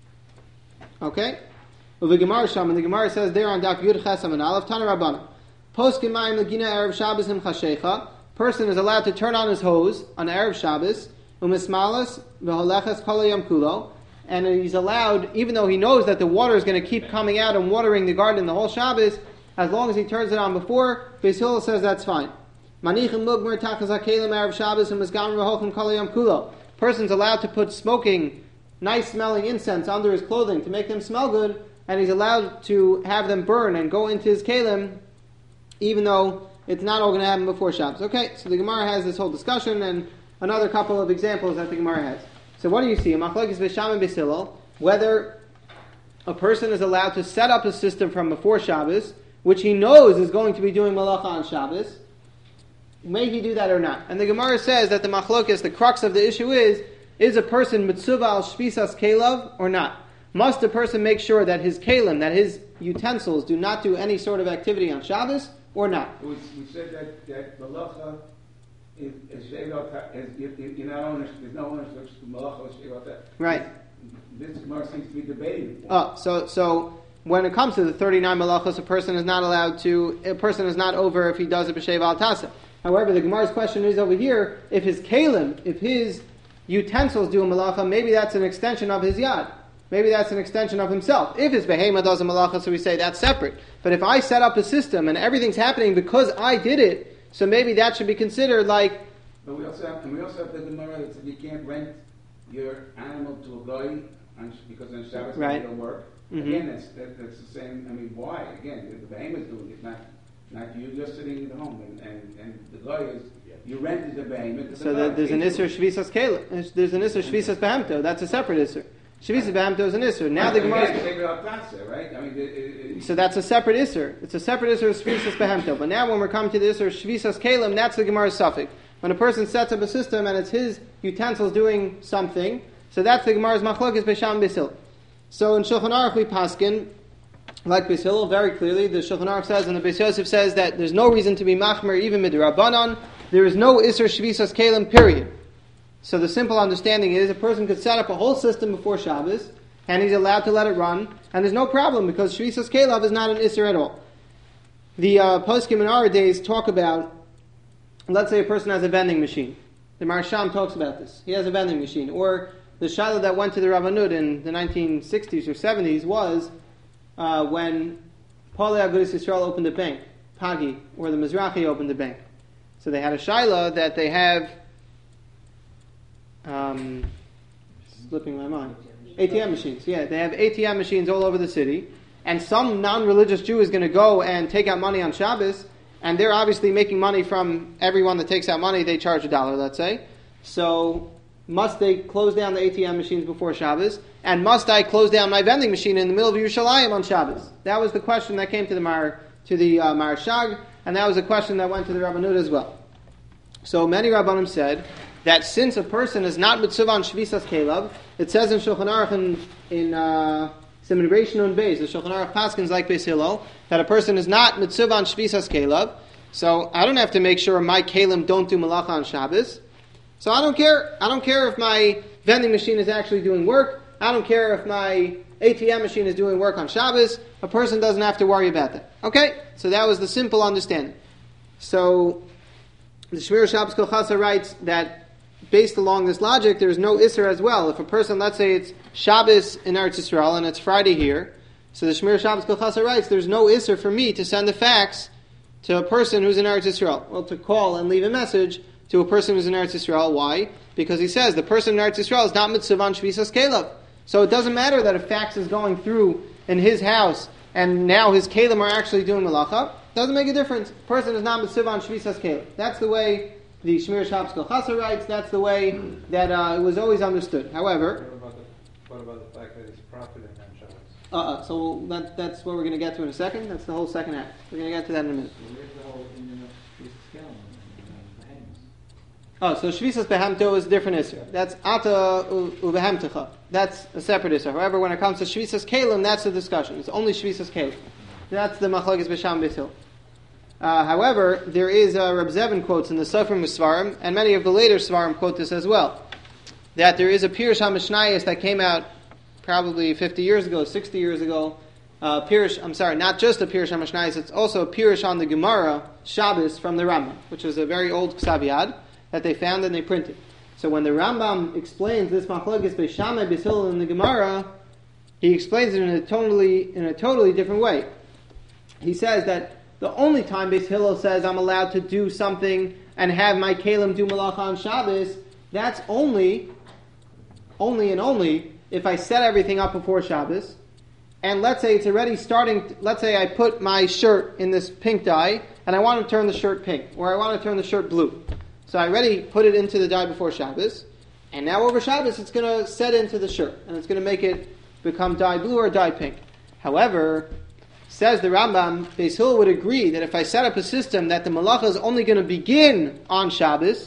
Speaker 1: Okay? The Gemara Sham, and the Gemara says there on Daf Yud Chesam and Aleph Tana Rabbana, Poskin Mayim Legina Erev Shabbos Im Chashecha. Person is allowed to turn on his hose on Erev Shabbos, Umismalas v'Holeches Kol Hayom Kulo, and he's allowed, even though he knows that the water is going to keep coming out and watering the garden the whole Shabbos, as long as he turns it on before. Beis Hillel says that's fine. Manichem Mugmer Tachas HaKelim Erev Shabbos Umisgam v'Holchem Kol Hayom Kulo. Person's allowed to put smoking, nice smelling incense under his clothing to make them smell good, and he's allowed to have them burn and go into his kalim, even though it's not all going to happen before Shabbos. Okay, so the Gemara has this whole discussion and another couple of examples that the Gemara has. So what do you see? A machlokes Beis Shammai and Beis Hillel, whether a person is allowed to set up a system from before Shabbos, which he knows is going to be doing malacha on Shabbos. May he do that or not? And the Gemara says that the machlokes, the crux of the issue is a person mitzuva al shvisas kelav or not? Must a person make sure that his kelim, that his utensils, do not do any sort of activity on Shabbos or not?
Speaker 2: We said that malacha is you're not ownership. There's no ownership to malacha or shevot.
Speaker 1: Right.
Speaker 2: This Gemara seems to be debating.
Speaker 1: So when it comes to the 39 malachos, a person is not over if he does it b'sheva al tasa. However, the Gemara's question is over here, if his kelim, if his utensils do a malacha, maybe that's an extension of his yad. Maybe that's an extension of himself. If his behema does a malacha, so we say that's separate. But if I set up a system and everything's happening because I did it, so maybe that should be considered like...
Speaker 2: But we also have the Gemara that said you can't rent your animal to a guy because on Shabbos
Speaker 1: right.
Speaker 2: It don't work. Mm-hmm. Again, that's the same. I mean, why? Again, the behema is doing it, not you. You're sitting at home, and the guy is you rented the behema.
Speaker 1: So there's an isser shvisas kela. There's an isser shvisas behemto. That's a separate isser. Shvisas behemto is an isser. Now the Gemara.
Speaker 2: Right? I mean,
Speaker 1: so that's a separate isser. It's a separate isser of shvisas behemto. But now when we're coming to the isser shvisas kelim, that's the Gemara's suffix. When a person sets up a system and it's his utensils doing something, so that's the Gemara's machlokes Beis Shammai and Beis Hillel. So in Shulchan Aruch we paskin, like Beis Hillel, very clearly, the Shulchan Aruch says, and the Beis Yosef says that there's no reason to be machmer even midrabanan. There is no isser shvisas kelim, period. So the simple understanding is a person could set up a whole system before Shabbos, and he's allowed to let it run, and there's no problem because shvisas kelav is not an isser at all. The poskim in our days talk about, let's say a person has a vending machine. The Marsham talks about this. He has a vending machine. Or the shaila that went to the Rabbanut in the 1960s or 70s was when Palei Agudas Yisrael opened a bank, Pagi, or the Mizrahi opened a bank. So they had a shaila that they have, slipping my mind, ATM machines. Yeah, they have ATM machines all over the city. And some non-religious Jew is going to go and take out money on Shabbos, and they're obviously making money from everyone that takes out money. They charge $1, let's say. So must they close down the ATM machines before Shabbos? And must I close down my vending machine in the middle of Yerushalayim on Shabbos? That was the question that came to the Marashag, and that was a question that went to the Rabbanut as well. So many Rabbanim said that since a person is not mitzvah on Shvisas Kelav, it says in Shulchan Aruch in Siman Reish Nun Beis, the Shulchan Aruch paskins like Beis Hillel, that a person is not mitzvah on Shvisas Kelav, so I don't have to make sure my kelim don't do malacha on Shabbos. So I don't care. I don't care if my vending machine is actually doing work. I don't care if my ATM machine is doing work on Shabbos. A person doesn't have to worry about that. Okay? So that was the simple understanding. So the Shmir Shabbos Kol Chasa writes that based along this logic, there is no Isser as well. If a person, let's say it's Shabbos in Eretz Yisrael and it's Friday here, so the Shmir Shabbos Kol Chasa writes, there's no Isser for me to send a fax to a person who's in Eretz Yisrael. Well, to call and leave a message to a person who's in Eretz Yisrael. Why? Because he says the person in Eretz Yisrael is not mitzvah on Shvisas Kelav. So it doesn't matter that a fax is going through in his house and now his kelim are actually doing malacha. Doesn't make a difference. The person is not mitzvah on Shvisas Kelav. That's the way the Shmir Shabbos Kol Chasa writes. That's the way that it was always understood. However,
Speaker 3: what about the fact that it's profiting on Shabbos?
Speaker 1: So that's what we're going to get to in a second. That's the whole second act. We're going to get to that in a minute. So Shvisas Behemto is a different Isser. That's Ata Ubehemtecha. That's a separate Isser. However, when it comes to Shvisas Kelim, that's the discussion. It's only Shvisas Kelim. That's the Machlokes Beis Shammai Beis Hillel. However, there is Reb Zevin quotes in the Sofrim Svarim, and many of the later Svarim quote this as well, that there is a Pirush HaMishnayos that came out probably 50 years ago, 60 years ago. Not just a Pirush HaMishnayos, it's also a Pirush on the Gemara, Shabbos, from the Rambam, which is a very old Ksav Yad that they found and they printed. So when the Rambam explains this Machlokes Beis Shammai Beis Hillel in the Gemara, he explains it in a totally different way. He says that the only time Beis Hillel says I'm allowed to do something and have my kelim do malacha on Shabbos, that's only if I set everything up before Shabbos, and let's say it's already starting, let's say I put my shirt in this pink dye, and I want to turn the shirt pink, or I want to turn the shirt blue. So I already put it into the dye before Shabbos, And now over Shabbos, it's going to set into the shirt, and it's going to make it become dyed blue or dyed pink. However, says the Rambam, Beis Hillel would agree that if I set up a system that the malacha is only going to begin on Shabbos,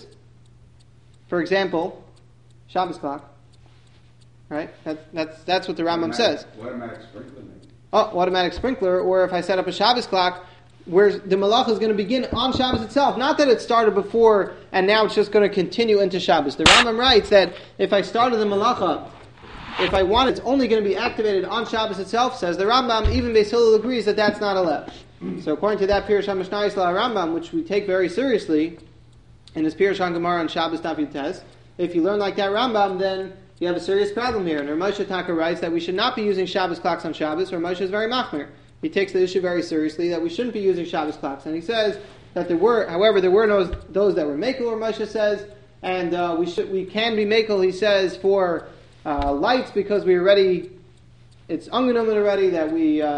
Speaker 1: for example, Shabbos clock, right? That's what the Rambam says.
Speaker 2: Automatic sprinkler, maybe.
Speaker 1: Oh, automatic sprinkler, or if I set up a Shabbos clock where the malacha is going to begin on Shabbos itself. Not that it started before and now it's just going to continue into Shabbos. The Rambam writes that if I started the malacha, if I want it's only going to be activated on Shabbos itself, says the Rambam, even Beis Hillel agrees that that's not allowed. So according to that Pirush HaMishnah Yisrael Rambam, which we take very seriously, in his Pirush HaGemara on Shabbos Daf Yutes, if you learn like that Rambam, then you have a serious problem here. And Rav Moshe Taka writes that we should not be using Shabbos clocks on Shabbos. Rav Moshe is very machmir. He takes the issue very seriously that we shouldn't be using Shabbos clocks. And he says that there were those that were makel, Rav Moshe says, and we can be makel, he says, for lights because we already, it's ungenommen already that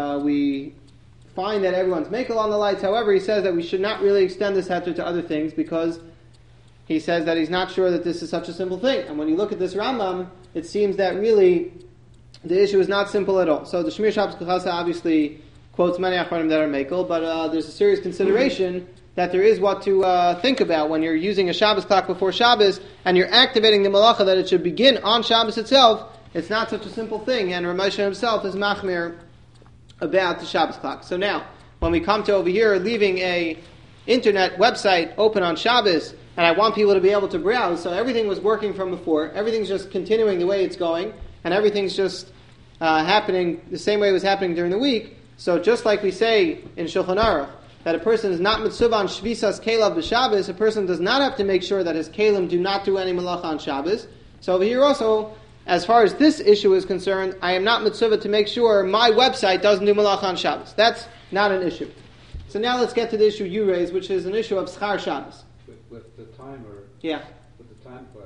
Speaker 1: we find that everyone's makel on the lights. However, he says that we should not really extend this heter to other things because he says that he's not sure that this is such a simple thing. And when you look at this Rambam, it seems that really the issue is not simple at all. So the Shmir Shabbos Kachasa obviously quotes many achronim that are makel, but there's a serious consideration that there is what to think about when you're using a Shabbos clock before Shabbos and you're activating the malacha that it should begin on Shabbos itself. It's not such a simple thing, and Rav Moshe himself is machmir about the Shabbos clock. So now, when we come to over here, leaving a internet website open on Shabbos, and I want people to be able to browse, so everything was working from before, everything's just continuing the way it's going, and everything's just happening the same way it was happening during the week. So just like we say in Shulchan Aruch, that a person is not mitzvah on shvisas kelav b'Shabbos, a person does not have to make sure that his kelim do not do any malacha on Shabbos. So over here also, as far as this issue is concerned, I am not mitzvah to make sure my website doesn't do malacha on Shabbos. That's not an issue. So now let's get to the issue you raised, which is an issue of schar Shabbos.
Speaker 3: With the timer,
Speaker 1: yeah.
Speaker 3: With the time clock,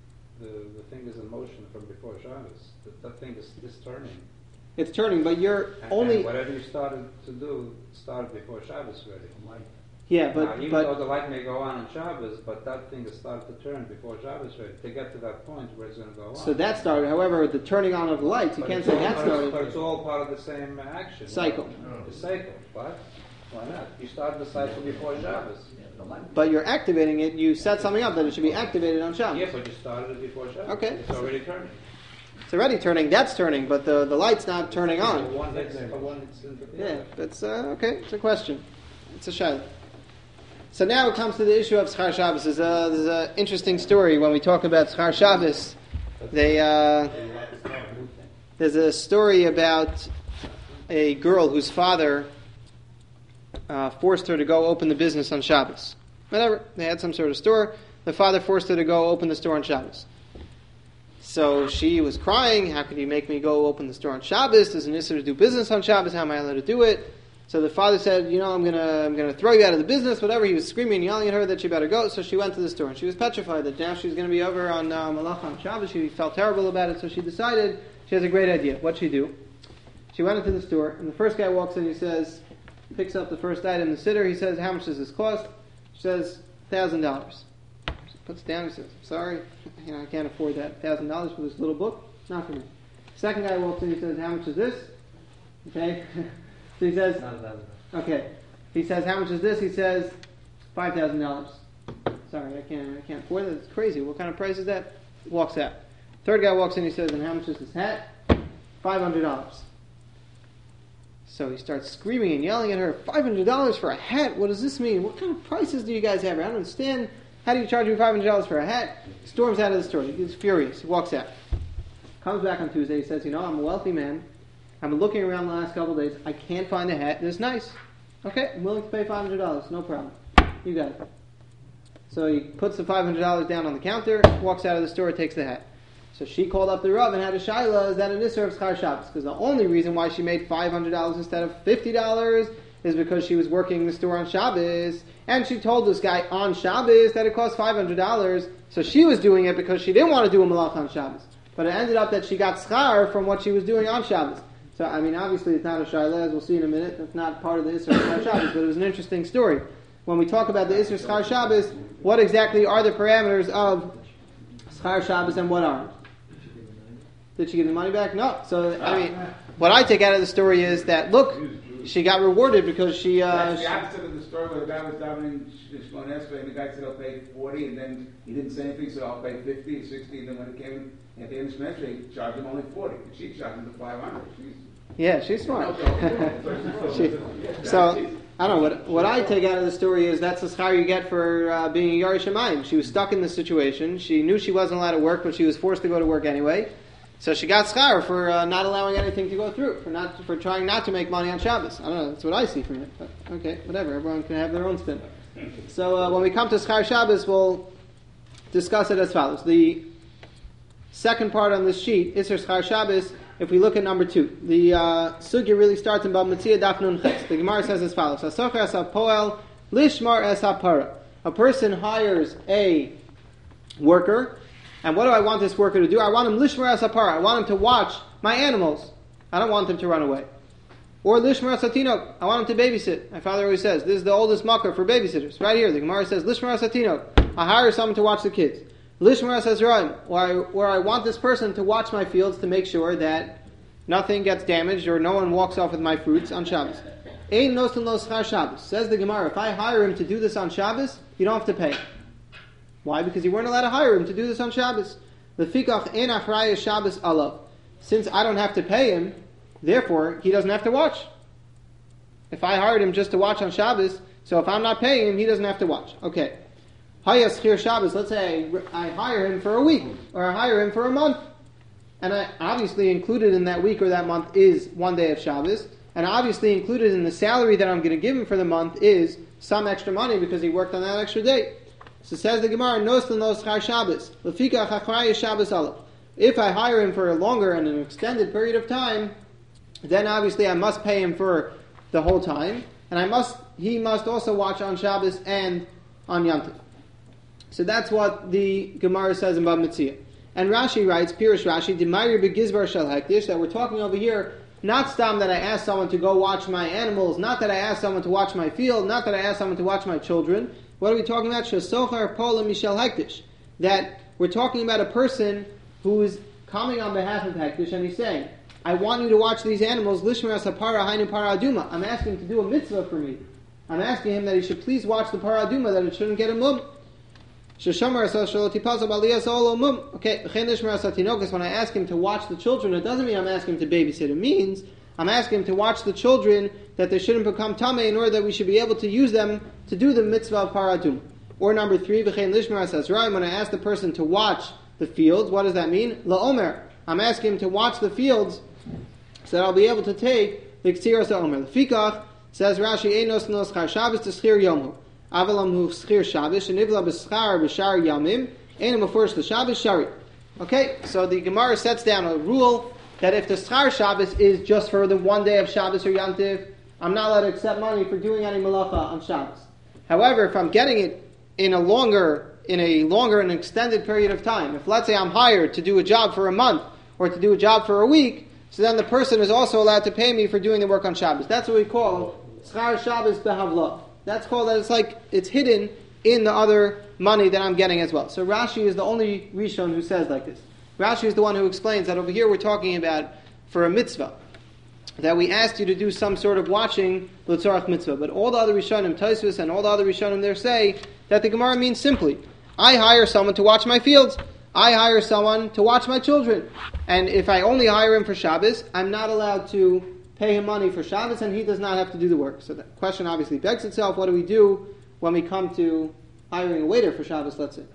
Speaker 3: the thing is in motion from before Shabbos. That thing is turning.
Speaker 1: It's turning, but you're
Speaker 3: and
Speaker 1: only...
Speaker 3: whatever you started to do, started before Shabbos already.
Speaker 1: Yeah,
Speaker 3: but even though the light may go on Shabbos, but that thing has started to turn before Shabbos already. To get to that point where it's going to go on.
Speaker 1: So that started, however, the turning on of the lights, you can't say that started.
Speaker 3: But it's all part of the same action.
Speaker 1: Cycle.
Speaker 3: The cycle, but why not? You started the cycle before Shabbos.
Speaker 1: But you're activating it, you set something up that it should be activated on Shabbos.
Speaker 3: Yes, but you started it before Shabbos.
Speaker 1: Okay.
Speaker 3: It's already turning.
Speaker 1: It's already turning, that's turning, but the light's not turning on. Yeah, that's okay, it's a question. It's a shayla. So now it comes to the issue of Schar Shabbos. There's an interesting story when we talk about Schar Shabbos. There's a story about a girl whose father forced her to go open the business on Shabbos. Whatever, they had some sort of store. The father forced her to go open the store on Shabbos. So she was crying, how could you make me go open the store on Shabbos? There's an issur to do business on Shabbos, how am I allowed to do it? So the father said, I'm gonna throw you out of the business, whatever. He was screaming and yelling at her that she better go. So she went to the store and she was petrified that now she was going to be over on Malach on Shabbos. She felt terrible about it, so she decided she has a great idea. What'd she do? She went into the store and the first guy walks in, he says, picks up the first item, the sitter, he says, how much does this cost? She says, $1,000. She puts it down, he says, sorry, I can't afford that. $1,000 for this little book? Not for me. Second guy walks in, he says, how much is this? Okay. So he says, okay. He says, how much is this? He says, $5,000. Sorry, I can't afford it. It's crazy. What kind of price is that? Walks out. Third guy walks in, he says, and how much is this hat? $500. So he starts screaming and yelling at her, $500 for a hat? What does this mean? What kind of prices do you guys have? I don't understand. How do you charge me $500 for a hat? Storms out of the store. He's furious. He walks out. Comes back on Tuesday. He says, I'm a wealthy man. I've been looking around the last couple of days. I can't find a hat that's nice. Okay, I'm willing to pay $500. No problem. You got it. So he puts the $500 down on the counter, walks out of the store, takes the hat. So she called up the Rav and had a shayla, is that an issur of Schar Shabbos? Because the only reason why she made $500 instead of $50 is because she was working the store on Shabbos. And she told this guy on Shabbos that it cost $500. So she was doing it because she didn't want to do a malach on Shabbos. But it ended up that she got schar from what she was doing on Shabbos. So, obviously it's not a shayla, as we'll see in a minute. That's not part of the issur of Schar Shabbos, but it was an interesting story. When we talk about the issur of Schar Shabbos, what exactly are the parameters of Schar Shabbos and what aren't? Did she give the money back? No. So, I mean, what I take out of the story is that, look, she got rewarded because she...
Speaker 2: That's the opposite of the story where the guy was davening Shmon Esrei and the guy said, I'll pay 40, and then he didn't say anything, so I'll pay 50 or 60, and then when it came at the end of Shmon Esrei, he charged him only 40. And she charged him to 500.
Speaker 1: She's smart. So, I don't know, what I take out of the story is that's the schar you get for being a Yari Shemayim. She was stuck in this situation. She knew she wasn't allowed to work, but she was forced to go to work anyway. So she got schar for not allowing anything to go through, for trying not to make money on Shabbos. I don't know, that's what I see from it. But okay, whatever, everyone can have their own spin. So when we come to Schar Shabbos, we'll discuss it as follows. The second part on this sheet, Isser Schar Shabbos, if we look at number 2, the sugya really starts in Bab Metzia Daf Nun Ches. The Gemara says as follows: Hasocher es hapoel lishmar es hapara. A person hires a worker, and what do I want this worker to do? I want him lishmar es hapara. I want him to watch my animals. I don't want him to run away. Or lishmar es hatinok. I want him to babysit. My father always says this is the oldest makkah for babysitters. Right here, the Gemara says lishmar es hatinok. I hire someone to watch the kids. Lishmar es hazraim, where I want this person to watch my fields to make sure that nothing gets damaged or no one walks off with my fruits on Shabbos. Ein nosen lo schar Shabbos. Says the Gemara, if I hire him to do this on Shabbos, you don't have to pay. Why? Because you weren't allowed to hire him to do this on Shabbos. Lefikach ein achraya Shabbos alav. Since I don't have to pay him, therefore he doesn't have to watch. If I hired him just to watch on Shabbos, so if I'm not paying him, he doesn't have to watch. Okay. Haya schir Shabbos. Let's say I hire him for a week, or I hire him for a month. And I obviously included in that week or that month is one day of Shabbos. And obviously included in the salary that I'm going to give him for the month is some extra money because he worked on that extra day. So says the Gemara, Nos l'nos char Shabbos. L'fika chachraya Shabbos alav. If I hire him for a longer and an extended period of time, then obviously I must pay him for the whole time. And he must also watch on Shabbos and on Yom Tov. So that's what the Gemara says in Bab Metzia. And Rashi writes, Pirush Rashi, D'mayir begizbar shel hektish, that we're talking over here, not stam that I asked someone to go watch my animals, not that I asked someone to watch my field, not that I asked someone to watch my children. What are we talking about? Shesochar pola mishel hektish. That we're talking about a person who is coming on behalf of hektish, and he's saying, I want you to watch these animals, lishmer as hapara hainu para aduma. I'm asking him to do a mitzvah for me. I'm asking him that he should please watch the para aduma, that it shouldn't get him mum. Okay, when I ask him to watch the children, it doesn't mean I'm asking him to babysit. It means I'm asking him to watch the children that they shouldn't become tameh in order that we should be able to use them to do the mitzvah of paradum. Or number 3, when I ask the person to watch the fields, what does that mean? La'omer. I'm asking him to watch the fields so that I'll be able to take the ksiros ha'omer. Lefikach, says Rashi, Einos nos char Shabbos t'schir yomu. Avalam hu schir Shabbos, and ivla b'schar b'shar yamim, enim afurish l'Shabbos shari. Okay, so the Gemara sets down a rule that if the schar Shabbos is just for the one day of Shabbos or Yom Tov, I'm not allowed to accept money for doing any malacha on Shabbos. However, if I'm getting it in a longer and extended period of time, if let's say I'm hired to do a job for a month or to do a job for a week, so then the person is also allowed to pay me for doing the work on Shabbos. That's what we call schar Shabbos behavla. That's called that it's hidden in the other money that I'm getting as well. So Rashi is the only Rishon who says like this. Rashi is the one who explains that over here we're talking about for a mitzvah, that we asked you to do some sort of watching l'tzorach mitzvah. But all the other Rishonim, Tosfos and all the other Rishonim there say that the Gemara means simply, I hire someone to watch my fields, I hire someone to watch my children. And if I only hire him for Shabbos, I'm not allowed to pay him money for Shabbos, and he does not have to do the work. So the question obviously begs itself, what do we do when we come to hiring a waiter for Shabbos, let's say?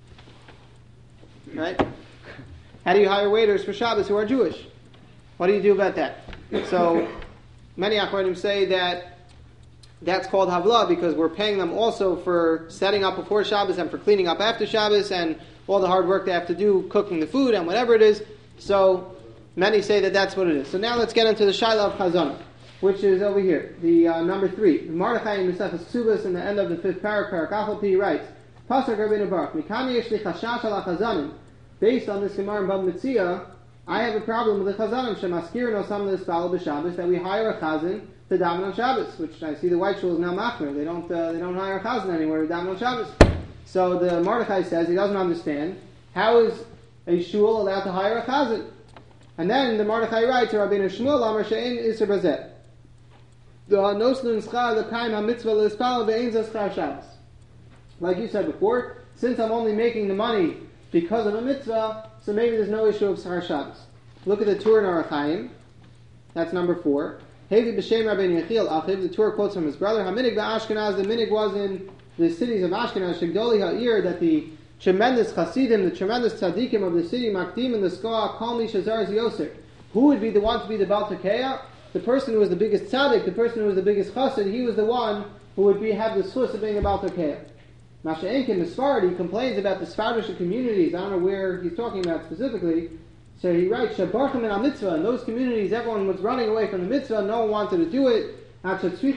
Speaker 1: Right? How do you hire waiters for Shabbos who are Jewish? What do you do about that? So many Achronim say that that's called Havla because we're paying them also for setting up before Shabbos and for cleaning up after Shabbos and all the hard work they have to do, cooking the food and whatever it is. So many say that that's what it is. So now let's get into the Shaila of Chazanah, which is over here, the number 3. Mordechai in Mesechus Ksubos in the end of the 5th parak Achal writes, Pasuk Rabbeinu Baruch, Mikami yesh li chashash ala chazanim. Based on this Gemara in Bab Metzia, I have a problem with the chazanim shemaskir no sam l'spal b'Shabbos, that we hire a chazan to daven on Shabbos, which I see the White Shul is now machmer. They don't hire a chazan anymore to daven on Shabbos. So the Mordechai says he doesn't understand How is a shul allowed to hire a chazan? And then the Mordechai writes, Rabbeinu Shmuel Amar she'ein iser bazeh. The noslin schar l'kaim ha-mitzvah l'espal ve'ein zeh schar Shabbos. Like you said before, since I'm only making the money because of a mitzvah, so maybe there's no issue of schar Shabbos. Look at the Tur in Orach Chaim. That's number 4. Hevi b'shem Rabbeinu Yechiel Achiv. The Tur quotes from his brother. Haminig ba'Ashkenaz. The minig was in the cities of Ashkenaz. Shegdoli ha'ir, that the tremendous Hasidim, the tremendous tzaddikim of the city, Makdim and the Skoa, Kalmi Shazar Yosef. Who would be the one to be the Baal Tekeah? The person who was the biggest tzaddik, the person who was the biggest chassid, he was the one who would have the schus of being a Baal Tekeah. Masha Enkin, the Sfarad, he complains about the Sfaradish communities. I don't know where he's talking about specifically. So he writes, Shabarchim and mitzvah. In those communities, everyone was running away from the mitzvah. No one wanted to do it. He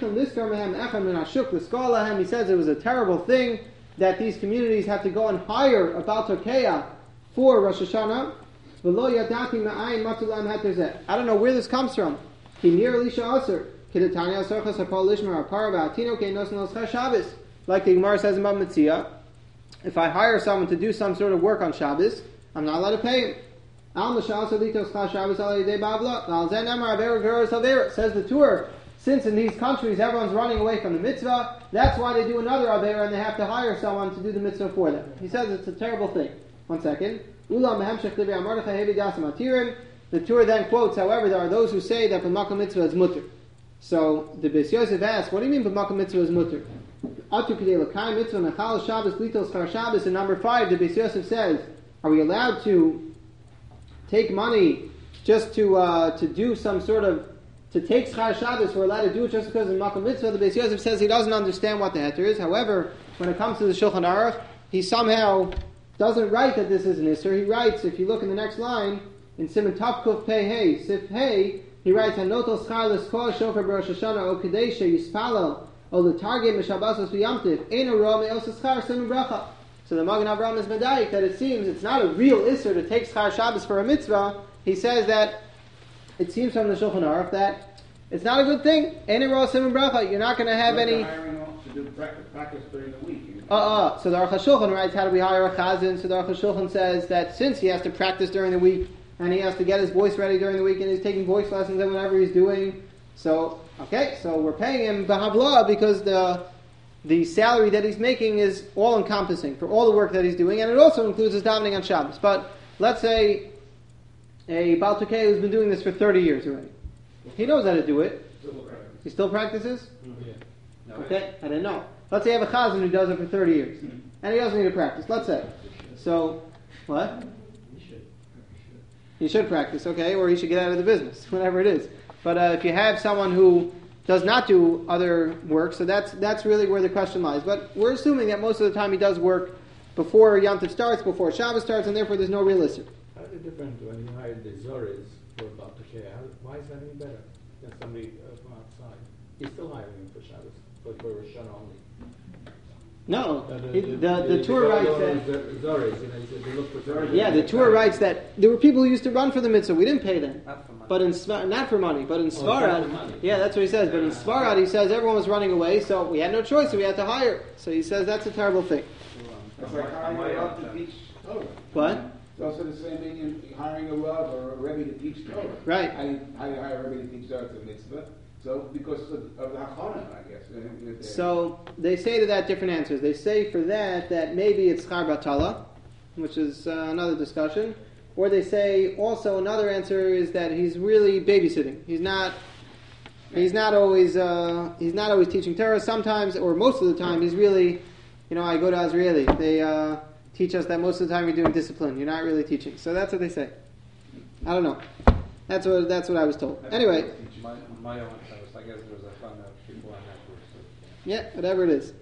Speaker 1: says it was a terrible thing that these communities had to go and hire a Baal Tekeah for Rosh Hashanah. I don't know where this comes from. Like the Gemara says in Bava Metzia, if I hire someone to do some sort of work on Shabbos, I'm not allowed to pay him. Says the Tur, since in these countries everyone's running away from the mitzvah, that's why they do another Avera and they have to hire someone to do the mitzvah for them. He says it's a terrible thing. 1 second. The Tur then quotes, however, there are those who say that B'makam mitzvah is mutter. So the Beis Yosef asks, what do you mean B'makam mitzvah is mutter? In number 5, the Beis Yosef says, are we allowed to take money just to do some sort of, to take Schar Shabbos, we're allowed to do it just because of Makam Mitzvah? The Beis Yosef says he doesn't understand what the heter is. However, when it comes to the Shulchan Aruch, he somehow doesn't write that this is an Isser. He writes, if you look in the next line, in Siman Tav Kuf Pei Hey, Sif Hey, he writes, Hanotel Schar L'Skol Shofar B'Rosh Hashanah O Kadesha Yispalel O L'Targim M'Shabbasos V'Yamtiv Eino Ro Me'os Schar Siman Bracha. So the Magen Avraham is medayik that it seems it's not a real Isser to take Schar Shabbos for a mitzvah. He says that it seems from the Shulchan Aruch that it's not a good thing. Eino Ro Siman Bracha. You're not going to have any.
Speaker 2: To do practice during the week.
Speaker 1: So the Aruch HaShulchan writes, how do we hire a chazan? So the Aruch HaShulchan says that since he has to practice during the week and he has to get his voice ready during the week and he's taking voice lessons and whatever he's doing, so we're paying him b'havla because the salary that he's making is all encompassing for all the work that he's doing, and it also includes his davening on Shabbos. But let's say a Baal Tekeah who's been doing this for 30 years already. He knows how to do it. He still practices?
Speaker 3: Yeah.
Speaker 1: Okay, I didn't know. Let's say you have a chazan who does it for 30 years. And he doesn't need to practice, let's say. So, what? He should practice, okay, or he should get out of the business, whatever it is. But if you have someone who does not do other work, so that's really where the question lies. But we're assuming that most of the time he does work before Yom Tov starts, before Shabbos starts, and therefore there's no real issue.
Speaker 3: How is it different when you hire the Zoris for Baal Tekeah? Why is that any better than somebody from outside? He's still hiring him for Shabbos, but for Rosh Hashanah only.
Speaker 1: No, the Tur writes that.
Speaker 3: Yeah,
Speaker 1: the Tur writes that there were people who used to run for the mitzvah. We didn't pay them,
Speaker 3: not for money.
Speaker 1: but not for money. But in Svarad, yeah, that's what he says. But in Svarad, he says everyone was running away, so we had no choice, so we had to hire. So he says that's a terrible thing.
Speaker 2: It's like hiring a Rav to teach Torah.
Speaker 1: What?
Speaker 2: It's also the same thing in hiring a Rav or a Rebbe to teach Torah.
Speaker 1: Right.
Speaker 2: How do you hire a Rebbe to teach Torah? It's a mitzvah. So because of the Hachana, I guess.
Speaker 1: So they say to that different answers. They say for that maybe it's Schar Batala, which is another discussion. Or they say also another answer is that he's really babysitting. He's not always teaching Torah. Sometimes, or most of the time, he's really, I go to Azrieli. They teach us that most of the time you're doing discipline. You're not really teaching. So that's what they say. I don't know. That's what I was told. Anyway.
Speaker 4: I guess there's a fun of people on that group.
Speaker 1: Yeah, whatever it is.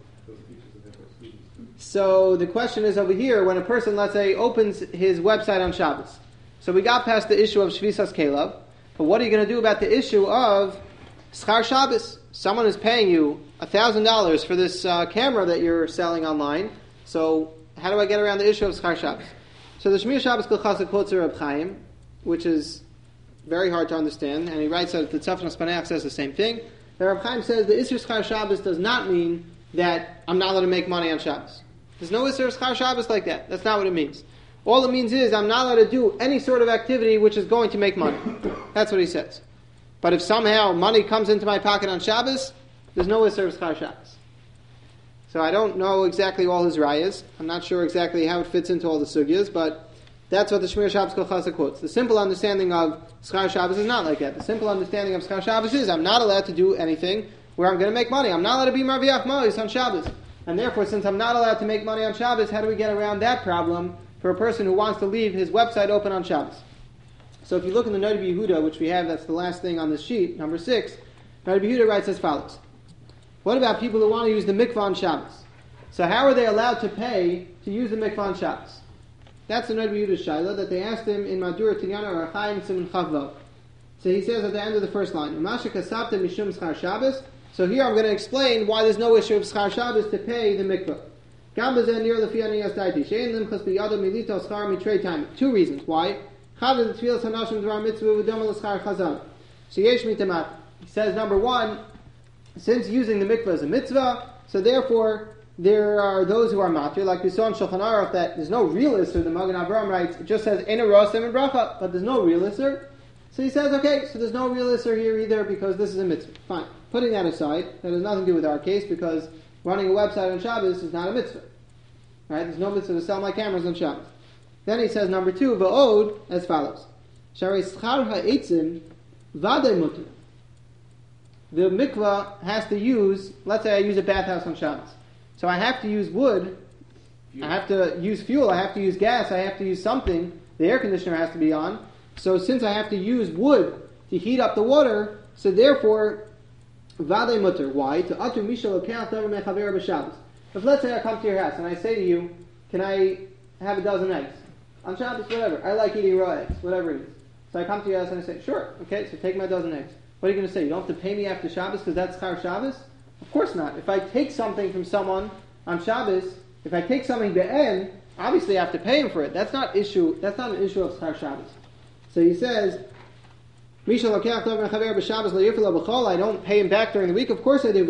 Speaker 1: So the question is over here, when a person, let's say, opens his website on Shabbos. So we got past the issue of Shvisas Kelev, but what are you going to do about the issue of Schar Shabbos? Someone is paying you $1,000 for this camera that you're selling online. So how do I get around the issue of Schar Shabbos? So the Shmir Shabbos Kilchasa quotes Reb Chaim, which is very hard to understand, and he writes that the Tzafnas Paneach says the same thing. The Reb Chaim says the Isser Schar Shabbos does not mean that I'm not allowed to make money on Shabbos. There's no Isser Schar Shabbos like that. That's not what it means. All it means is I'm not allowed to do any sort of activity which is going to make money. That's what he says. But if somehow money comes into my pocket on Shabbos, there's no Isser of Schar Shabbos. So I don't know exactly all his rayas. I'm not sure exactly how it fits into all the sugyas, but that's what the Shmir Shabbos Kol Chasa quotes. The simple understanding of Schar Shabbos is not like that. The simple understanding of Schar Shabbos is I'm not allowed to do anything where I'm going to make money. I'm not allowed to be Marviach Ma'is on Shabbos. And therefore, since I'm not allowed to make money on Shabbos, how do we get around that problem for a person who wants to leave his website open on Shabbos? So if you look in the Noda B'Yehuda, which we have, that's the last thing on this sheet, number 6, Noda B'Yehuda writes as follows. What about people who want to use the mikvah on Shabbos? So how are they allowed to pay to use the mikvah on Shabbos? That's the Noda B'Yehuda's shaila that they asked him in Madur Tinyana or Chaim Siman Chavvav. So he says at the end of the first line, Umasha kasabta mishum schar Shabbos. So here I'm going to explain why there's no issue of schar Shabbos to pay the mikvah. Two reasons. Why? He says, number one, since using the mikvah is a mitzvah, so therefore there are those who are matir, like we saw in Shulchan Aruch, that there's no real isser. The Magen Avraham writes, it just says Ein Rosem and Bracha, but there's no real isser. So he says, okay, so there's no real isser here either because this is a mitzvah. Fine. Putting that aside, that has nothing to do with our case because running a website on Shabbos is not a mitzvah. Right? There's no mitzvah to sell my cameras on Shabbos. Then he says, number 2, va'od, as follows. Sharei schar ha'etzim vadei mutter. The mikvah has to use, let's say I use a bathhouse on Shabbos. So I have to use wood, I have to use fuel, I have to use gas, I have to use something, the air conditioner has to be on. So since I have to use wood to heat up the water, so therefore, vadei mutter. Why? To atu mishal okach davar mechaver b'Shabbos. If let's say I come to your house and I say to you, can I have a dozen eggs? On Shabbos, whatever. I like eating raw eggs, whatever it is. So I come to your house and I say, sure, okay, so take my dozen eggs. What are you going to say? You don't have to pay me after Shabbos because that's Schar Shabbos? Of course not. If I take something from someone on Shabbos, if I take something be'en, obviously I have to pay him for it. That's not an issue of Schar Shabbos. So he says, I don't pay him back during the week. Of course I do.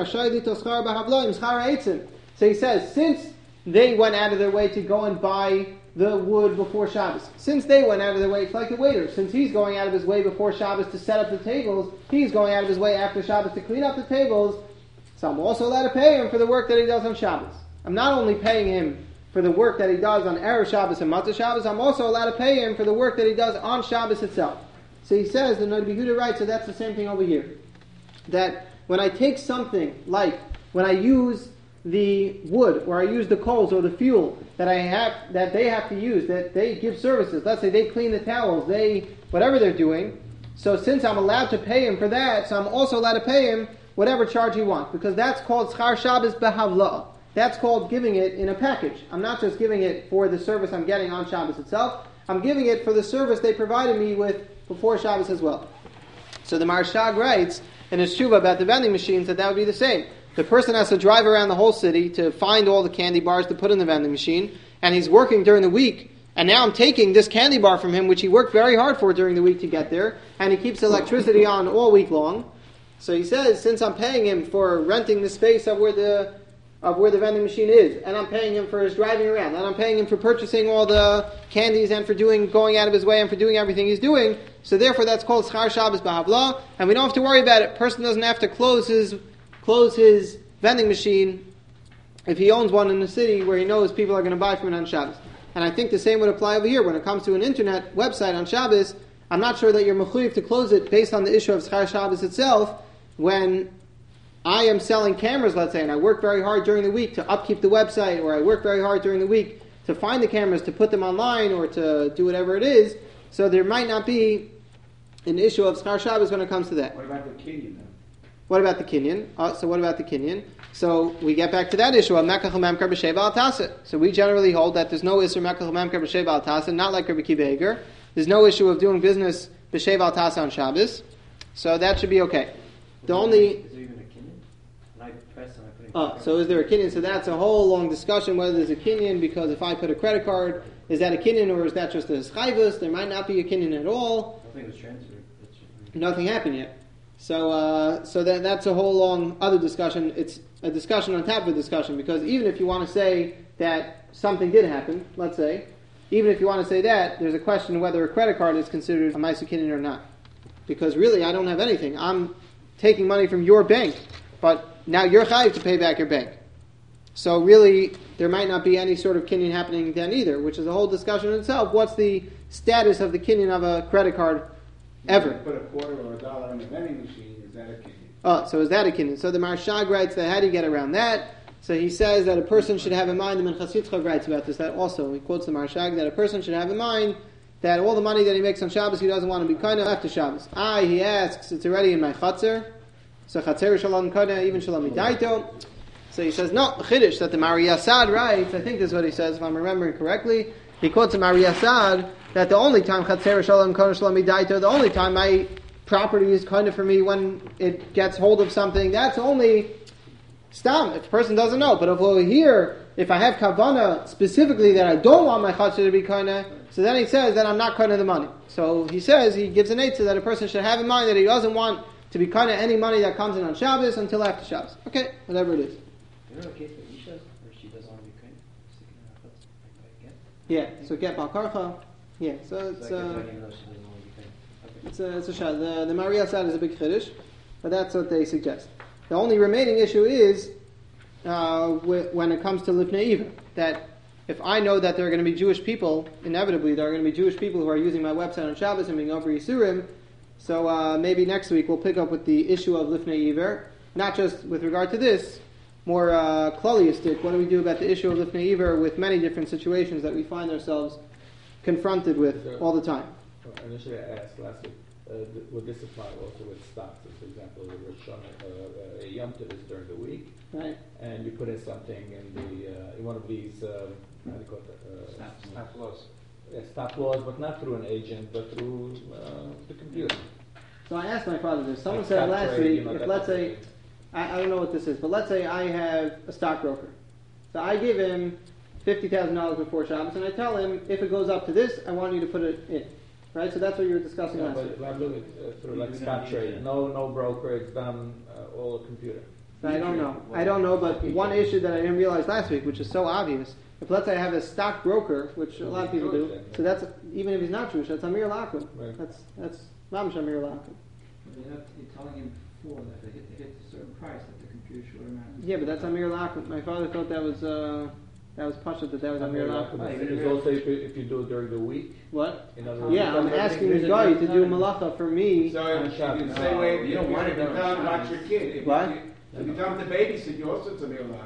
Speaker 1: So he says, since they went out of their way to go and buy the wood before Shabbos, since they went out of their way, it's like the waiter. Since he's going out of his way before Shabbos to set up the tables, he's going out of his way after Shabbos to clean up the tables. So I'm also allowed to pay him for the work that he does on Shabbos. I'm not only paying him for the work that he does on Erev Shabbos and Matzah Shabbos, I'm also allowed to pay him for the work that he does on Shabbos itself. So he says, the Noda B'Yehuda writes, so that's the same thing over here. That when I take something, like when I use the wood, or I use the coals or the fuel that they have to use, that they give services, let's say they clean the towels, whatever they're doing, so since I'm allowed to pay him for that, so I'm also allowed to pay him whatever charge he wants, because that's called Schar Shabbos Behavla. That's called giving it in a package. I'm not just giving it for the service I'm getting on Shabbos itself, I'm giving it for the service they provided me with before Shabbos as well. So the Marshag writes in his tshuva about the vending machines that would be the same. The person has to drive around the whole city to find all the candy bars to put in the vending machine, and he's working during the week, and now I'm taking this candy bar from him, which he worked very hard for during the week to get there, and he keeps the electricity on all week long. So he says, since I'm paying him for renting the space of where the vending machine is, and I'm paying him for his driving around, and I'm paying him for purchasing all the candies and for going out of his way and for doing everything he's doing, so therefore that's called Schar Shabbos B'Havla, and we don't have to worry about it. Person doesn't have to close his vending machine if he owns one in the city where he knows people are going to buy from it on Shabbos. And I think the same would apply over here. When it comes to an internet website on Shabbos, I'm not sure that you're mechuyev to close it based on the issue of Schar Shabbos itself. When I am selling cameras, let's say, and I work very hard during the week to upkeep the website, or I work very hard during the week to find the cameras, to put them online, or to do whatever it is, so there might not be an issue of Schar Shabbos when it comes to that.
Speaker 2: What about the Kinyan then?
Speaker 1: What about the Kinyan? So what about the Kinyan? So we get back to that issue of Mekach Memkar B'Sheva Al Tasa. So we generally hold that there's no issue of Mekach Memkar B'Sheva Al Tasa, not like Rabbi Kiva Eger. There's no issue of doing business B'Sheva Al Tasa on Shabbos. So that should be okay.
Speaker 5: Is there even a Kinyan? When I press and I put in
Speaker 1: so is there a Kinyan? So that's a whole long discussion whether there's a Kinyan, because if I put a credit card, is that a Kinyan or is that just a Schayvus? There might not be a Kinyan at all.
Speaker 5: Nothing was transferred.
Speaker 1: Nothing happened yet. So that's a whole long other discussion. It's a discussion on top of a discussion, because even if you want to say that something did happen, let's say, even if you want to say that, there's a question whether a credit card is considered a Ma'aser Kinyan or not. Because really, I don't have anything. I'm taking money from your bank, but now you're chayiv to pay back your bank. So really, there might not be any sort of kinyan happening then either, which is a whole discussion in itself. What's the status of the kinyan of a credit card ever?
Speaker 2: Put a quarter or a dollar in a vending machine, is that a kinyan?
Speaker 1: Oh, so is that a kinyan? So the Marshag writes that how do you get around that? So he says that a person should have in mind, the Minchas Yitzchak writes about this, that also, he quotes the Marshag, that a person should have in mind that all the money that he makes on Shabbos, he doesn't want to be kind of after Shabbos. He asks, it's already in my Chatzar. So Chatzar Shalom Kana, even Shalom Midaito. So he says, no, Chiddush, that the Mari Yasad writes, I think this is what he says, if I'm remembering correctly. He quotes the Mari Yasad, that the only time Chatzar Shalom Kana Shalom Midaito, the only time my property is kind of for me when it gets hold of something, that's only stam, if a person doesn't know. But if over here, if I have kavana specifically that I don't want my chatzar to be kind, so then he says that I'm not kind of the money. So he says, he gives an eitzah that a person should have in mind that he doesn't want to be kind of any money that comes in on Shabbos until after Shabbos. Okay, whatever it is.
Speaker 5: You know a case where Isha, where she doesn't want to be kind, sticking in her foot,
Speaker 1: Yeah, so get balkarcha. Yeah, so it's
Speaker 5: even though she doesn't want to be kind. Okay.
Speaker 1: it's a shad. The Maria Sad is a big chiddush, but that's what they suggest. The only remaining issue is when it comes to Lifnei Iver, that if I know that there are going to be Jewish people, inevitably there are going to be Jewish people who are using my website on Shabbos and being over Yisurim, so maybe next week we'll pick up with the issue of Lifnei Iver, not just with regard to this, more klaliistic, what do we do about the issue of Lifnei Iver with many different situations that we find ourselves confronted with all the time.
Speaker 3: Initially I asked last week, would this apply also with stocks? So for example, the Rosh Hashanah, Yom Tov is during the week,
Speaker 1: Right.
Speaker 3: and you put in something in the in one of these how do you call it?
Speaker 4: Stop loss.
Speaker 3: Stop loss, but not through an agent, but through the computer.
Speaker 1: So I asked my father this. Someone
Speaker 3: Like
Speaker 1: said
Speaker 3: stock
Speaker 1: last
Speaker 3: trade,
Speaker 1: week,
Speaker 3: you know,
Speaker 1: if
Speaker 3: that
Speaker 1: let's
Speaker 3: type of
Speaker 1: say,
Speaker 3: thing.
Speaker 1: I don't know what this is, but let's say I have a stockbroker. So I give him $50,000 before Shabbos, and I tell him, if it goes up to this, I want you to put it in. Right? So that's what you were discussing
Speaker 3: Yeah,
Speaker 1: last week.
Speaker 3: but I'm looking through like stock trade. No broker. It's done all a computer.
Speaker 1: So I don't know, but one issue that I didn't realize last week, which is so obvious, if let's say I have a stockbroker, which a lot of people do, so that's, even if he's not Jewish, that's Amir Lakum.
Speaker 3: Right.
Speaker 1: That's Mamish Amir Lakum.
Speaker 6: You're telling him before that they hit a certain price that the computer should automatically.
Speaker 1: Yeah, but that's Amir Lakum. My father thought that was Pasha, that was Amir Lakum.
Speaker 3: It's also if you do it during the week.
Speaker 1: What?
Speaker 3: In other words,
Speaker 1: Yeah, I'm
Speaker 3: because
Speaker 1: asking
Speaker 3: there's
Speaker 1: the
Speaker 3: a
Speaker 1: guy
Speaker 3: good
Speaker 1: to do
Speaker 3: time.
Speaker 1: malacha for me.
Speaker 2: So if you
Speaker 3: Shabbos.
Speaker 2: can say, wait,
Speaker 6: You don't want it
Speaker 2: to
Speaker 6: on
Speaker 2: tell him
Speaker 6: Shabbos.
Speaker 2: watch your kid.
Speaker 1: What?
Speaker 2: If you tell him to babysit, you also to be allowed.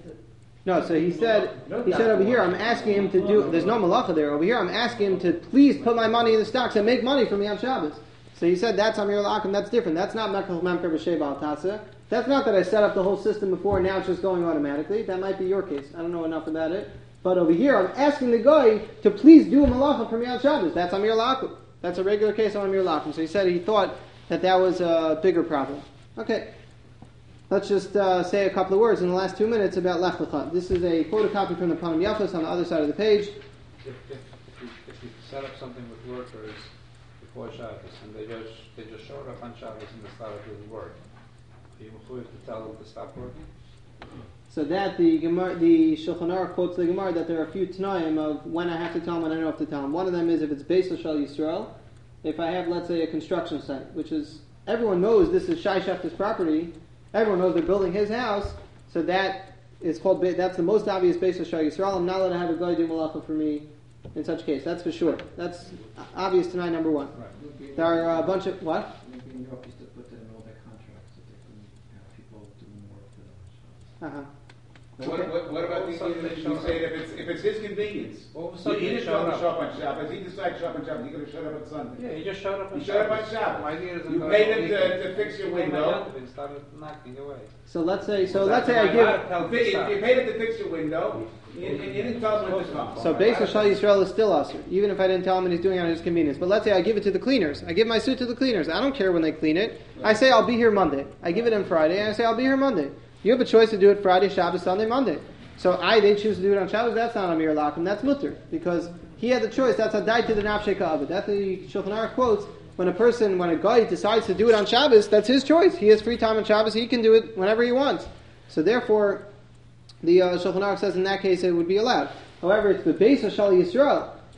Speaker 1: No, so he said over here, I'm asking him to do, there's no malacha there. Over here, I'm asking him to please put my money in the stocks and make money for me on Shabbos. So he said that's Amir Lakum, that's different. That's not Mekach Memker B'Sheva Al Tasa. That's not that I set up the whole system before and now it's just going automatically. That might be your case. I don't know enough about it. But over here, I'm asking the guy to please do a malacha for me on Shabbos. That's Amir Lakum. That's a regular case of Amir Lakum. So he said he thought that was a bigger problem. Okay. Let's just say a couple of words in the last 2 minutes about Lech Lecha. This is a photocopy from the Panim Yafos on the other side of the page.
Speaker 4: If you set up something with workers before Shabbos and they just showed up on Shabbos and they started doing work, are you mechuyev to tell them to stop working?
Speaker 1: So that the Shulchan Aruch quotes the Gemara that there are a few t'naim of when I have to tell them and I don't have to tell them. One of them is if it's Beis Shal Yisrael. If I have, let's say, a construction site, which is, everyone knows this is Shai Shefter's property, everyone knows they're building his house, so that is called, that's the most obvious Beis Shal Yisrael. I'm not allowed to have a guy do malacha for me in such case. That's for sure. That's obvious tonight, number one.
Speaker 4: Right.
Speaker 1: There are a bunch of, what?
Speaker 6: Maybe in Europe used to put that in all their contracts that they couldn't have people doing work for them.
Speaker 1: Uh-huh.
Speaker 2: What about the you say if it's his convenience?
Speaker 4: All of a
Speaker 2: So
Speaker 4: sudden
Speaker 2: he
Speaker 4: they
Speaker 2: didn't
Speaker 4: showed
Speaker 2: show
Speaker 4: up.
Speaker 2: up on Shabbos. He decided to show up on Shabbos. He could have showed up on Sunday.
Speaker 4: Yeah, he just showed up on
Speaker 2: He showed up on
Speaker 4: Shabbos.
Speaker 2: Shabbos.
Speaker 4: My idea is
Speaker 2: You paid him to fix your window.
Speaker 4: And started knocking away.
Speaker 1: So let's say I give,
Speaker 2: You paid him to fix your window. You didn't tell him when to come.
Speaker 1: so Beis Shal Yisrael is still usher, even if I didn't tell him and he's doing it on his convenience. But let's say I give it to the cleaners. I give my suit to the cleaners. I don't care when they clean it. I say I'll be here Monday. I give it in Friday, and I say I'll be here Monday. You have a choice to do it Friday, Shabbos, Sunday, Monday. So they choose to do it on Shabbos. That's not Amir Lakum. That's mutter because he had the choice. That's a dai to the nafsheka of it. That's the Shulchan Aruch quotes. When a guy decides to do it on Shabbos, that's his choice. He has free time on Shabbos. He can do it whenever he wants. So therefore, the Shulchan Aruch says in that case it would be allowed. However, it's the Beis Shal Yisrael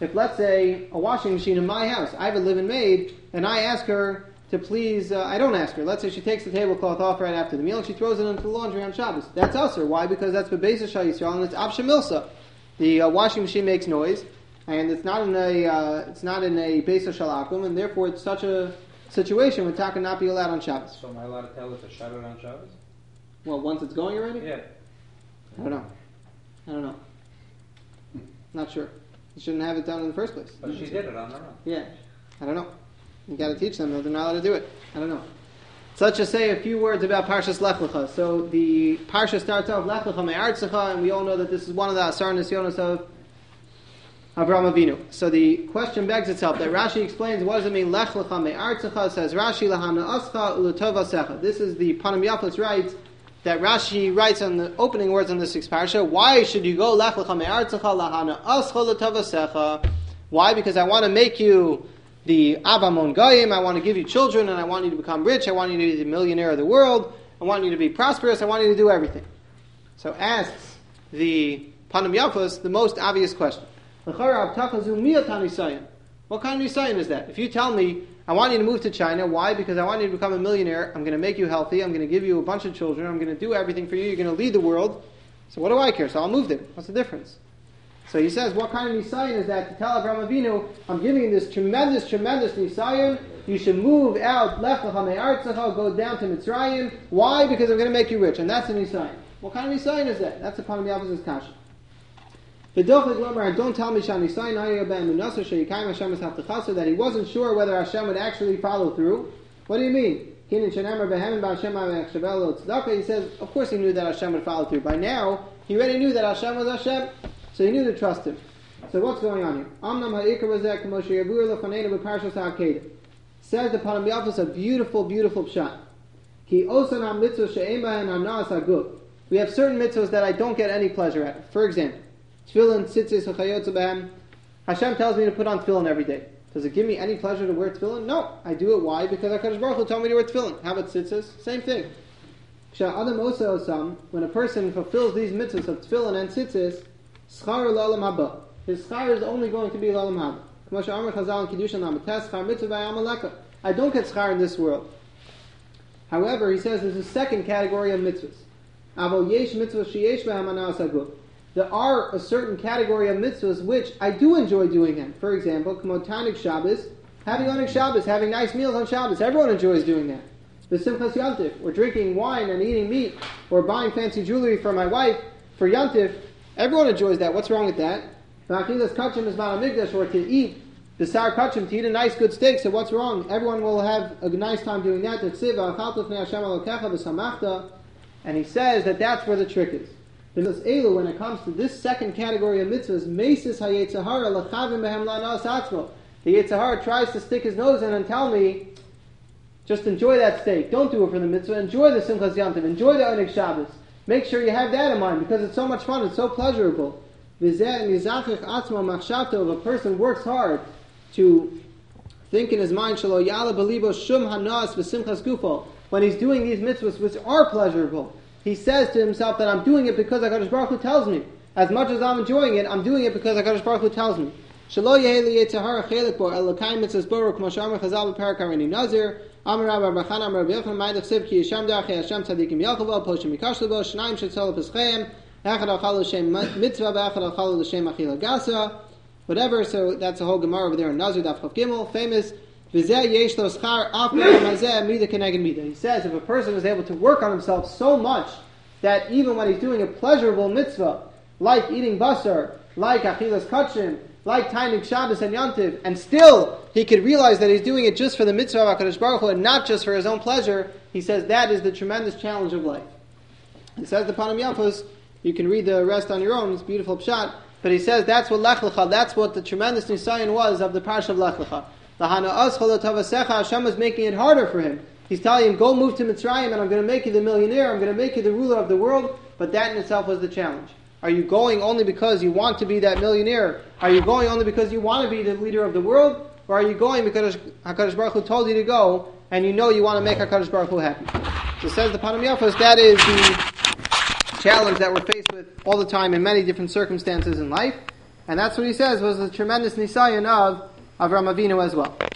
Speaker 1: if let's say a washing machine in my house, I have a live-in maid, and I ask her to please, I don't ask her. Let's say she takes the tablecloth off right after the meal and she throws it into the laundry on Shabbos. That's usher. Why? Because that's Bebeis Shal Yisrael and it's Avsha Milsa. The washing machine makes noise, and it's not in a Beis Shal Akum, and therefore it's such a situation where Taka not be allowed on Shabbos.
Speaker 4: So am I allowed to tell it to shut it on Shabbos?
Speaker 1: Well, once it's going already?
Speaker 4: Yeah.
Speaker 1: I don't know. Not sure. You shouldn't have it done in the first place.
Speaker 4: But she did it on her own.
Speaker 1: Yeah. I don't know. You got to teach them that they're not allowed to do it. I don't know. So let's just say a few words about Parshas Lech Lecha. So the Parsha starts off Lech Lecha Me'artzecha, and we all know that this is one of the Asar Nisyonos of Avraham Avinu. So the question begs itself that Rashi explains what does it mean Lech Lecha Me'artzecha. Says Rashi Lahana Ascha Ulatova Secha. This is the Panim Yafos writes that Rashi writes on the opening words on the sixth parsha. Why should you go Lech Lecha Me'artzecha Lahana Ascha Ulatova Secha? Why? Because I want to make you the Avamon Goyim, I want to give you children, and I want you to become rich, I want you to be the millionaire of the world, I want you to be prosperous, I want you to do everything. So asks the Panim Yafos the most obvious question. What kind of nisayon is that? If you tell me, I want you to move to China, why? Because I want you to become a millionaire, I'm going to make you healthy, I'm going to give you a bunch of children, I'm going to do everything for you, you're going to lead the world, so what do I care? So I'll move there. What's the difference? So he says, what kind of nisayon is that to tell Avraham Avinu, I'm giving you this tremendous, tremendous nisayon, you should move out, Lech Lecha Me'artzecha, go down to Mitzrayim. Why? Because I'm going to make you rich, and that's a nisayon. What kind of nisayon is that? That's upon the opposite kasha. Don't tell me that he wasn't sure whether Hashem would actually follow through. What do you mean? He says, of course he knew that Hashem would follow through. By now, he already knew that Hashem was Hashem. So he knew to trust him. So what's going on here? Says the Panim Yafos a beautiful, beautiful pshat. We have certain mitzvahs that I don't get any pleasure at. For example, tefillin, tzitzis, v'chayotze b'hem. Hashem tells me to put on tefillin every day. Does it give me any pleasure to wear tefillin? No. I do it. Why? Because HaKadosh Baruch Hu told me to wear tefillin. How about tzitzis? Same thing. When a person fulfills these mitzvahs of tefillin and tzitzis, schar l'olam haba. His schar is only going to be l'olam haba. I don't get schar in this world. However, he says there's a second category of mitzvahs. There are a certain category of mitzvahs which I do enjoy doing them. For example, Tanik Shabbos, having Onik Shabbos, having nice meals on Shabbos. Everyone enjoys doing that. The Simchas Yantif, or drinking wine and eating meat, or buying fancy jewelry for my wife for Yantif. Everyone enjoys that. What's wrong with that? V'achilas kachim is ma'amigdash, or to eat the sar kachim, to eat a nice good steak. So what's wrong? Everyone will have a nice time doing that. And he says that that's where the trick is. Because Elu, when it comes to this second category of mitzvahs, Mesis HaYetzahara L'chavim Behem La'nas Atzmo. The Yetzahara tries to stick his nose in and tell me, just enjoy that steak. Don't do it for the mitzvah. Enjoy the Simchas Yantiv. Enjoy the Onik Shabbos. Make sure you have that in mind because it's so much fun. It's so pleasurable. If a person works hard to think in his mind, when he's doing these mitzvahs which are pleasurable, he says to himself that I'm doing it because HaKadosh Baruch Hu tells me. As much as I'm enjoying it, I'm doing it because HaKadosh Baruch Hu tells me. Amar Rabbi Bachana Amar Rabbi Yochanan Ma'id Chsiv Ki Yisham Darchei Hashem Tzadikim Yalchavo Poshem Mikashlo Bo Shnayim Shetzol Peschayim Echad Achalu L'Shem Mitzvah Echad Achalu L'Shem Achila Gasa whatever. So that's a whole Gemara over there in Nazir Daf Chav Gimel, famous. V'zeh yesh lo schar af mazeh mida keneged mida. He says if a person is able to work on himself so much that even when he's doing a pleasurable mitzvah like eating basar, like achilas kachim, like Tainik Shabbos and Yantiv, and still he could realize that he's doing it just for the mitzvah of HaKadosh Baruch Hu and not just for his own pleasure, he says that is the tremendous challenge of life. He says the Panim Yafos, you can read the rest on your own, it's a beautiful pshat, but he says that's what Lech Lecha, that's what the tremendous nisayon was of the parsha of Lech Lecha. Hashem was making it harder for him. He's telling him, go move to Mitzrayim and I'm going to make you the millionaire, I'm going to make you the ruler of the world, but that in itself was the challenge. Are you going only because you want to be that millionaire? Are you going only because you want to be the leader of the world? Or are you going because HaKadosh Baruch Hu told you to go and you know you want to make HaKadosh Baruch Hu happy? So says the Panim Yafos, that is the challenge that we're faced with all the time in many different circumstances in life. And that's what he says was the tremendous nisayon of Avraham Avinu as well.